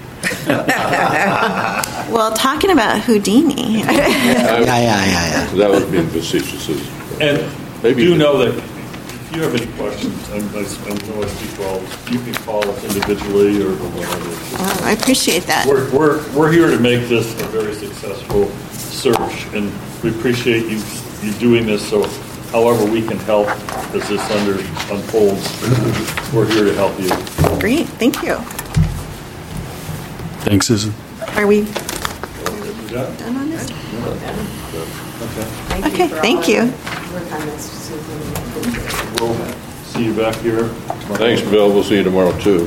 Well, talking about Houdini. Yeah, yeah, yeah, yeah. That would be facetious. And Maybe- do know that if you have any questions, I'm, I know I speak for all, you can call us individually or whatever. Oh, I appreciate that. We're, we're, we're here to make this a very successful search, and we appreciate you, you doing this, so however we can help as this under, unfolds, we're here to help you. Great, thank you. Thanks, Susan. Are we Yeah? done on this? Okay. Okay, thank you. Work on this, Susan. We'll see you back here. Thanks, Bill. We'll see you tomorrow, too.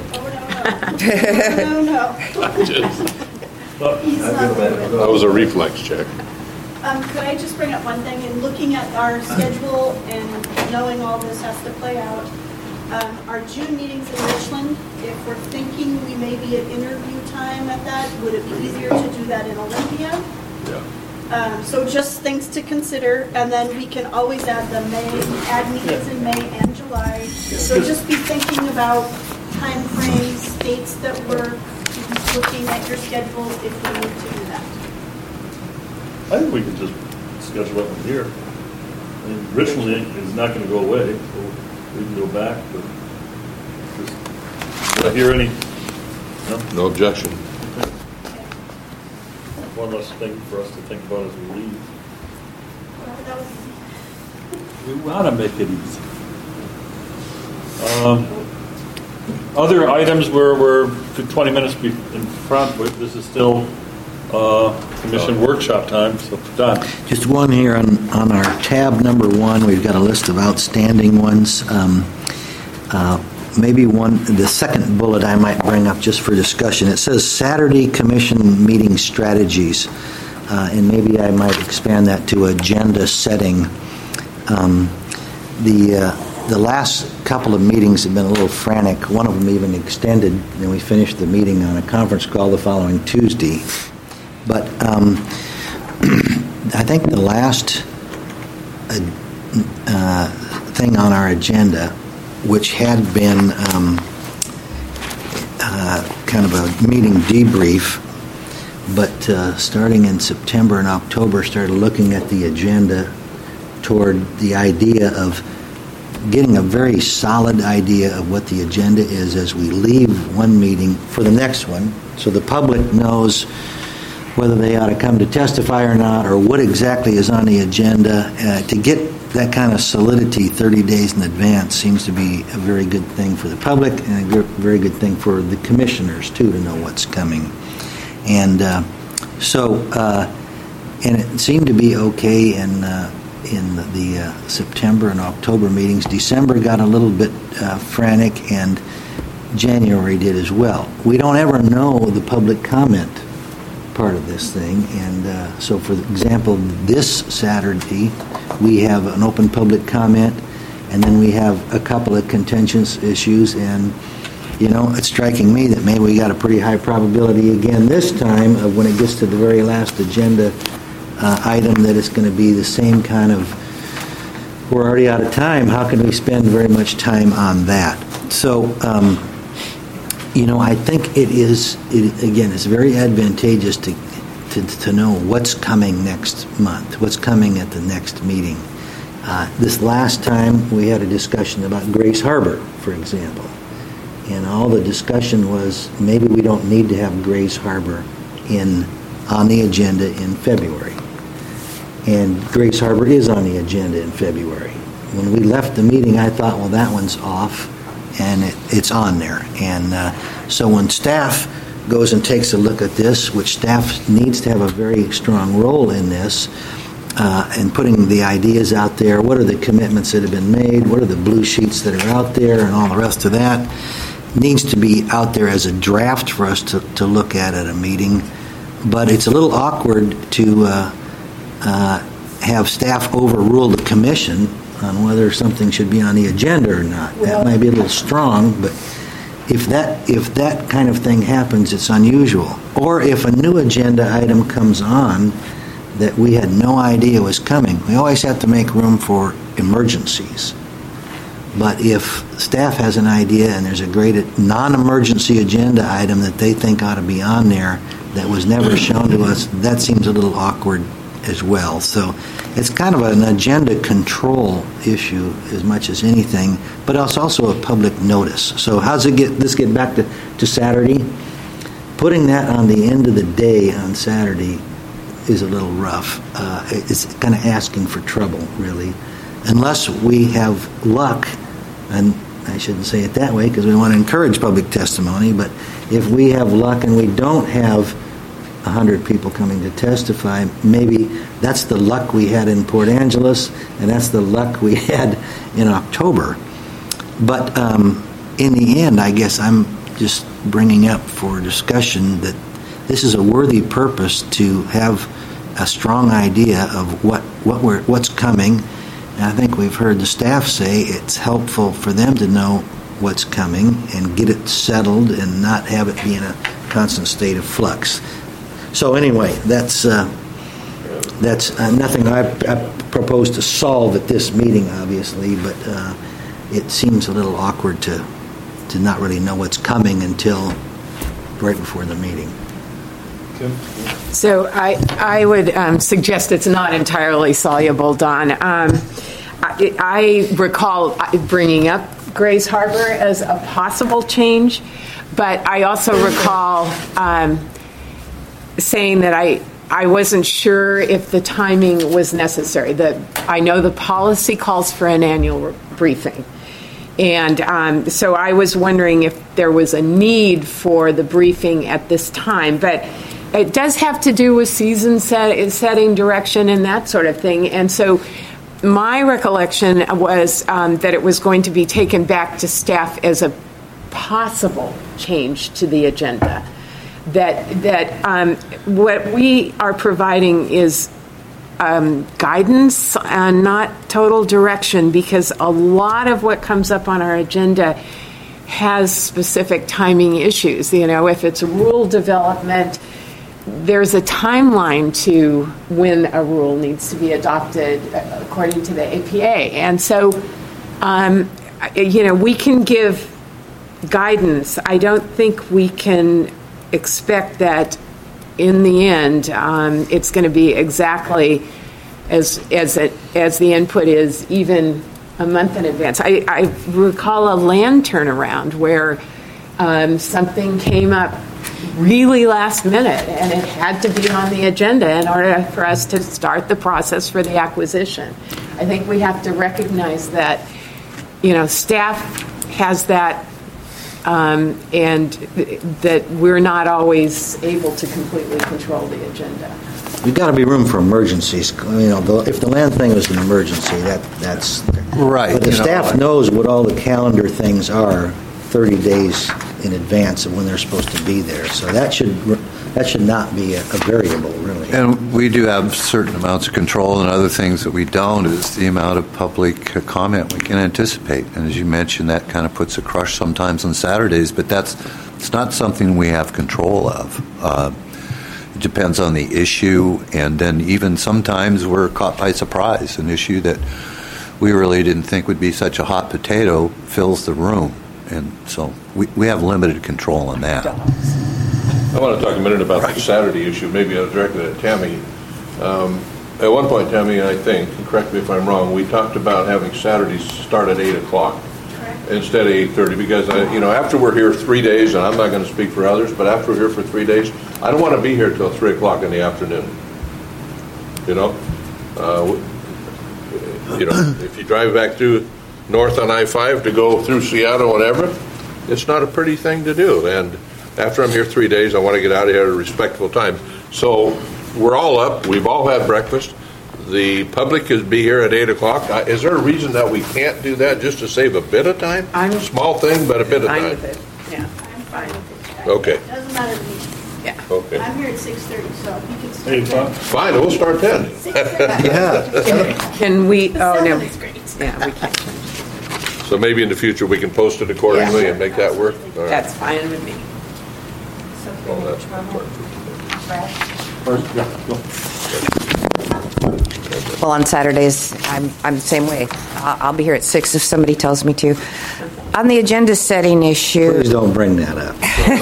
No, no. He's not moving. That was a reflex check. Um, could I just bring up one thing? In looking at our schedule and knowing all this has to play out, um, our June meetings in Richland, if we're thinking we may be at interview time at that, would it be easier to do that in Olympia? Yeah. Um, so just things to consider, and then we can always add the May, add meetings in May and July. So just be thinking about timeframes, dates that work, looking at your schedule if we need to do that. I think we can just schedule it from here. I mean, Richland is not going to go away, so we can go back, but just, did I hear any? No? No objection. one less thing for us to think about as we leave. We want to make it easy. Um, other items where we're twenty minutes be- in front, but this is still uh, commission workshop time, so done. Just one here on, on our tab number one, we've got a list of outstanding ones. Um, uh, maybe one, the second bullet I might bring up just for discussion. It says Saturday commission meeting strategies, uh, and maybe I might expand that to agenda setting. Um, the uh, the last couple of meetings have been a little frantic. One of them even extended, and we finished the meeting on a conference call the following Tuesday. But um, I think the last uh, uh, thing on our agenda, which had been um, uh, kind of a meeting debrief, but uh, starting in September and October, started looking at the agenda toward the idea of getting a very solid idea of what the agenda is as we leave one meeting for the next one, so the public knows whether they ought to come to testify or not, or what exactly is on the agenda. Uh, to get that kind of solidity thirty days in advance seems to be a very good thing for the public and a very good thing for the commissioners, too, to know what's coming. And uh, so, uh, and it seemed to be okay in uh, in the uh, September and October meetings. December got a little bit uh, frantic, and January did as well. We don't ever know the public comment part of this thing, and uh, so for example, this Saturday we have an open public comment, and then we have a couple of contentious issues, and you know, it's striking me that maybe we got a pretty high probability again this time of when it gets to the very last agenda uh, item that it's going to be the same kind of, we're already out of time, how can we spend very much time on that? So um, you know, I think it is, it, again, it's very advantageous to, to to know what's coming next month, what's coming at the next meeting. Uh, this last time we had a discussion about Grace Harbor, for example, and all the discussion was maybe we don't need to have Grace Harbor in on the agenda in February. And Grace Harbor is on the agenda in February. When we left the meeting, I thought, well, that one's off. And it, it's on there. And uh, so when staff goes and takes a look at this, which staff needs to have a very strong role in this, uh, and putting the ideas out there, what are the commitments that have been made, what are the blue sheets that are out there, and all the rest of that, needs to be out there as a draft for us to, to look at at a meeting. But it's a little awkward to uh, uh, have staff overrule the commission on whether something should be on the agenda or not. That might be a little strong, but if that if that kind of thing happens, it's unusual. Or if a new agenda item comes on that we had no idea was coming, we always have to make room for emergencies. But if staff has an idea and there's a great non-emergency agenda item that they think ought to be on there that was never shown to us, that seems a little awkward as well. So it's kind of an agenda control issue as much as anything, but it's also a public notice. So how does it get this get back to, to Saturday? Putting that on the end of the day on Saturday is a little rough. Uh, it's kind of asking for trouble, really. Unless we have luck, and I shouldn't say it that way because we want to encourage public testimony, but if we have luck and we don't have one hundred people coming to testify, maybe that's the luck we had in Port Angeles, and that's the luck we had in October. But um, in the end, I guess I'm just bringing up for discussion that this is a worthy purpose to have a strong idea of what, what we're, what's coming. And I think we've heard the staff say it's helpful for them to know what's coming and get it settled and not have it be in a constant state of flux. So anyway, that's uh, that's uh, nothing I, I propose to solve at this meeting, obviously, but uh, it seems a little awkward to to not really know what's coming until right before the meeting. So I I would um, suggest it's not entirely soluble, Don. Um, I, I recall bringing up Grace Harbor as a possible change, but I also recall um, saying that I I wasn't sure if the timing was necessary. The, I know the policy calls for an annual briefing. And um, so I was wondering if there was a need for the briefing at this time. But it does have to do with season set, setting, direction, and that sort of thing. And so my recollection was um, that it was going to be taken back to staff as a possible change to the agenda. That, that um, what we are providing is Um, guidance and not total direction, because a lot of what comes up on our agenda has specific timing issues. You know, if it's rule development, there's a timeline to when a rule needs to be adopted according to the A P A. And so, um, you know, we can give guidance. I don't think we can expect that in the end, um, it's going to be exactly as as it, as the input is, even a month in advance. I, I recall a land turnaround where um, something came up really last minute, and it had to be on the agenda in order for us to start the process for the acquisition. I think we have to recognize that, you know, staff has that. Um, and th- that we're not always able to completely control the agenda. You've got to be room for emergencies. You know, the, if the land thing was an emergency, that that's right. But the you know, staff knows what all the calendar things are thirty days in advance of when they're supposed to be there. So that should that should not be a, a variable, really. And we do have certain amounts of control, and other things that we don't is the amount of public comment we can anticipate. And as you mentioned, that kind of puts a crush sometimes on Saturdays, but that's it's not something we have control of. Uh, it depends on the issue, and then even sometimes we're caught by surprise. An issue that we really didn't think would be such a hot potato fills the room. And so we, we have limited control on that. I want to talk a minute about the Saturday issue. Maybe I'll direct it at Tammy. Um, at one point, Tammy, I think, correct me if I'm wrong, we talked about having Saturdays start at eight o'clock instead of eight thirty, because, I, you know, after we're here three days, and I'm not going to speak for others, but after we're here for three days, I don't want to be here till three o'clock in the afternoon. You know? Uh, you know, if you drive back through north on I five to go through Seattle and Everett, it's not a pretty thing to do. And after I'm here three days, I want to get out of here at a respectful time. So we're all up. We've all had breakfast. The public is be here at eight o'clock. Uh, is there a reason that we can't do that just to save a bit of time? I'm Small thing, but a bit of fine time. with it. Yeah, I'm fine with it. Okay. Doesn't matter to me. Yeah. Okay. I'm here at six thirty, so you can start. Eight o'clock? Fine, we'll start then. Yeah. Can we? Oh no. Seven is great. Yeah, we can't. So maybe in the future we can post it accordingly Yeah. and make that work? All right. That's fine with me. Well, that's important. Well, on Saturdays, I'm I'm the same way. I'll, I'll be here at six if somebody tells me to. On the agenda setting issue, Please don't bring that up.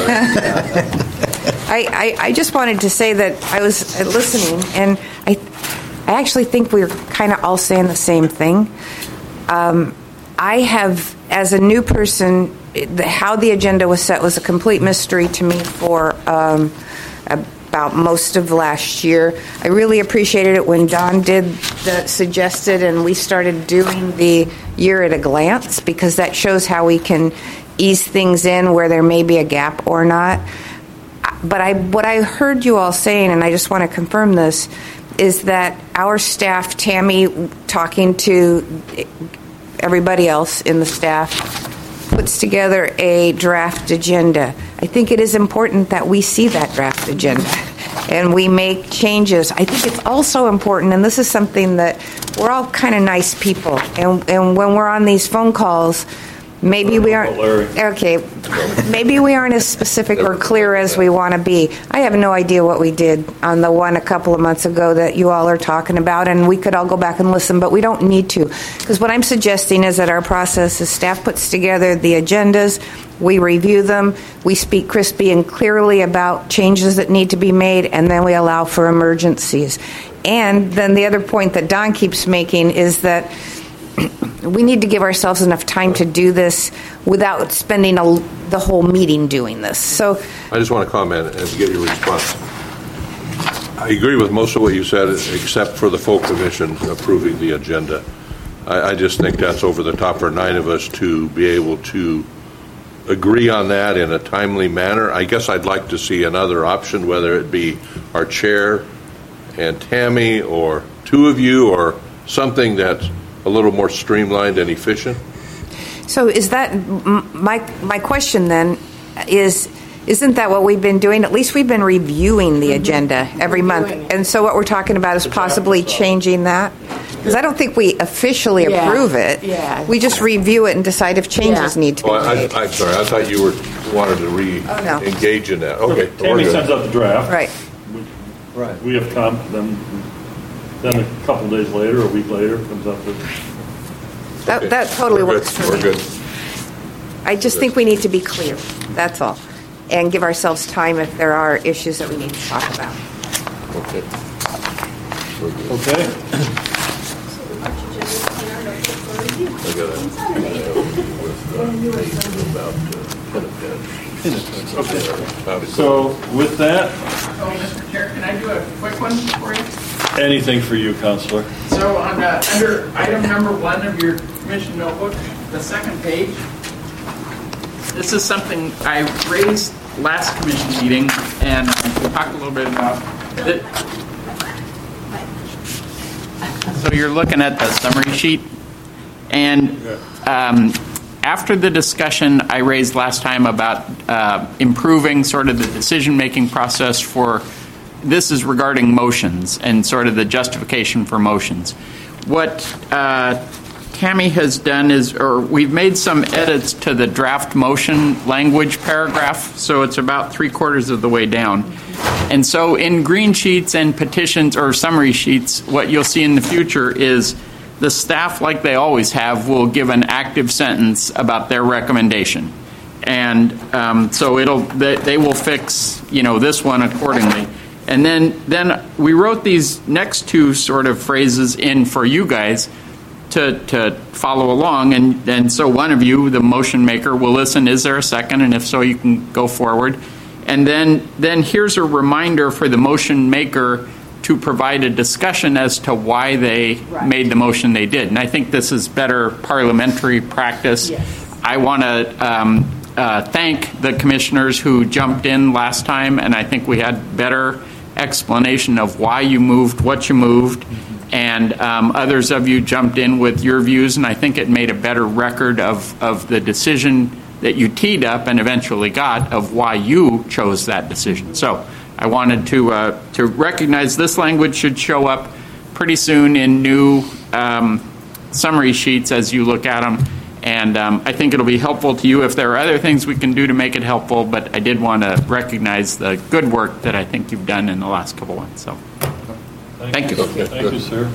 I, I, I just wanted to say that I was listening, and I I actually think we we're kind of all saying the same thing. Um, I have, as a new person, the, how the agenda was set was a complete mystery to me for um, about most of last year. I really appreciated it when Don did the suggested, and we started doing the year at a glance, because that shows how we can ease things in where there may be a gap or not. But I, what I heard you all saying, and I just want to confirm this, is that our staff, Tammy, talking to everybody else in the staff, puts together a draft agenda. I think it is important that we see that draft agenda and we make changes. I think it's also important, and this is something that we're all kind of nice people, and, and when we're on these phone calls, maybe we aren't okay. Maybe we aren't as specific or clear as we want to be. I have no idea what we did on the one a couple of months ago that you all are talking about, and we could all go back and listen, but we don't need to, because what I'm suggesting is that our process is staff puts together the agendas, we review them, we speak crispy and clearly about changes that need to be made, and then we allow for emergencies. And then the other point that Don keeps making is that we need to give ourselves enough time to do this without spending a, the whole meeting doing this. So I just want to comment and get your response. I agree with most of what you said, except for the full commission approving the agenda. I, I just think that's over the top for nine of us to be able to agree on that in a timely manner. I guess I'd like to see another option, whether it be our chair and Tammy or two of you or something that's a little more streamlined and efficient. So is that, my, my question then is, isn't that what we've been doing? At least we've been reviewing the agenda every month. And so what we're talking about is possibly changing that? Because I don't think we officially Yeah. approve it. Yeah. We just review it and decide if changes Yeah. need to be Oh, I, made. I, I'm sorry. I thought you were wanted to Oh, no. re-engage in that. Okay, we're Tammy good. sends out the draft. Right. Right. We have comp, then, then a couple days later, a week later, comes up with, That, Okay. that totally We're works good. for We're me. good. I just think we need to be clear. That's all. And give ourselves time if there are issues that we need to talk about. Okay. We're good. okay? I got a with about uh, Penn So with that, So, Mister Chair, can I do a quick one for you? anything for you, Counselor. So on uh, under item number one of your commission notebook, the second page, this is something I raised last commission meeting, and we talked a little bit about it. So you're looking at the summary sheet, and um, after the discussion I raised last time about uh, improving sort of the decision-making process for, this is regarding motions and sort of the justification for motions. What uh, Tammy has done is, or we've made some edits to the draft motion language paragraph, so it's about three quarters of the way down. And so in green sheets and petitions or summary sheets, what you'll see in the future is the staff, like they always have, will give an active sentence about their recommendation. And um, so it'll they, they will fix, you know, this one accordingly. And then, then we wrote these next two sort of phrases in for you guys to, to follow along. And, and so one of you, the motion maker, will listen, is there a second? And if so, you can go forward. And then, then here's a reminder for the motion maker to provide a discussion as to why they Right. made the motion they did. And I think this is better parliamentary practice. Yes. I want to um, uh, thank the commissioners who jumped in last time, and I think we had better explanation of why you moved, what you moved, and um, others of you jumped in with your views, and I think it made a better record of, of the decision that you teed up and eventually got of why you chose that decision. So I wanted to uh, to recognize this language should show up pretty soon in new um, summary sheets as you look at them. And um, I think it'll be helpful to you if there are other things we can do to make it helpful, but I did want to recognize the good work that I think you've done in the last couple ones. So thank you. Thank you, sir.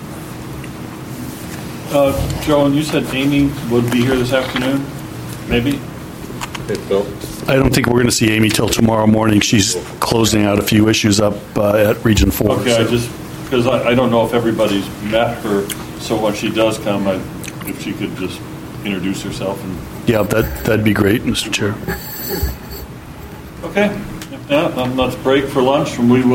Uh, Joan, you said Amy would be here this afternoon, maybe? Hey, Phil. I don't think we're going to see Amy till tomorrow morning. She's closing out a few issues up uh, at Region four. Okay, I so- just, because I, I don't know if everybody's met her, so when she does come, I, if she could just introduce herself and, Yeah, that, that'd be great, Mister Chair. okay. If not, then let's break for lunch and we will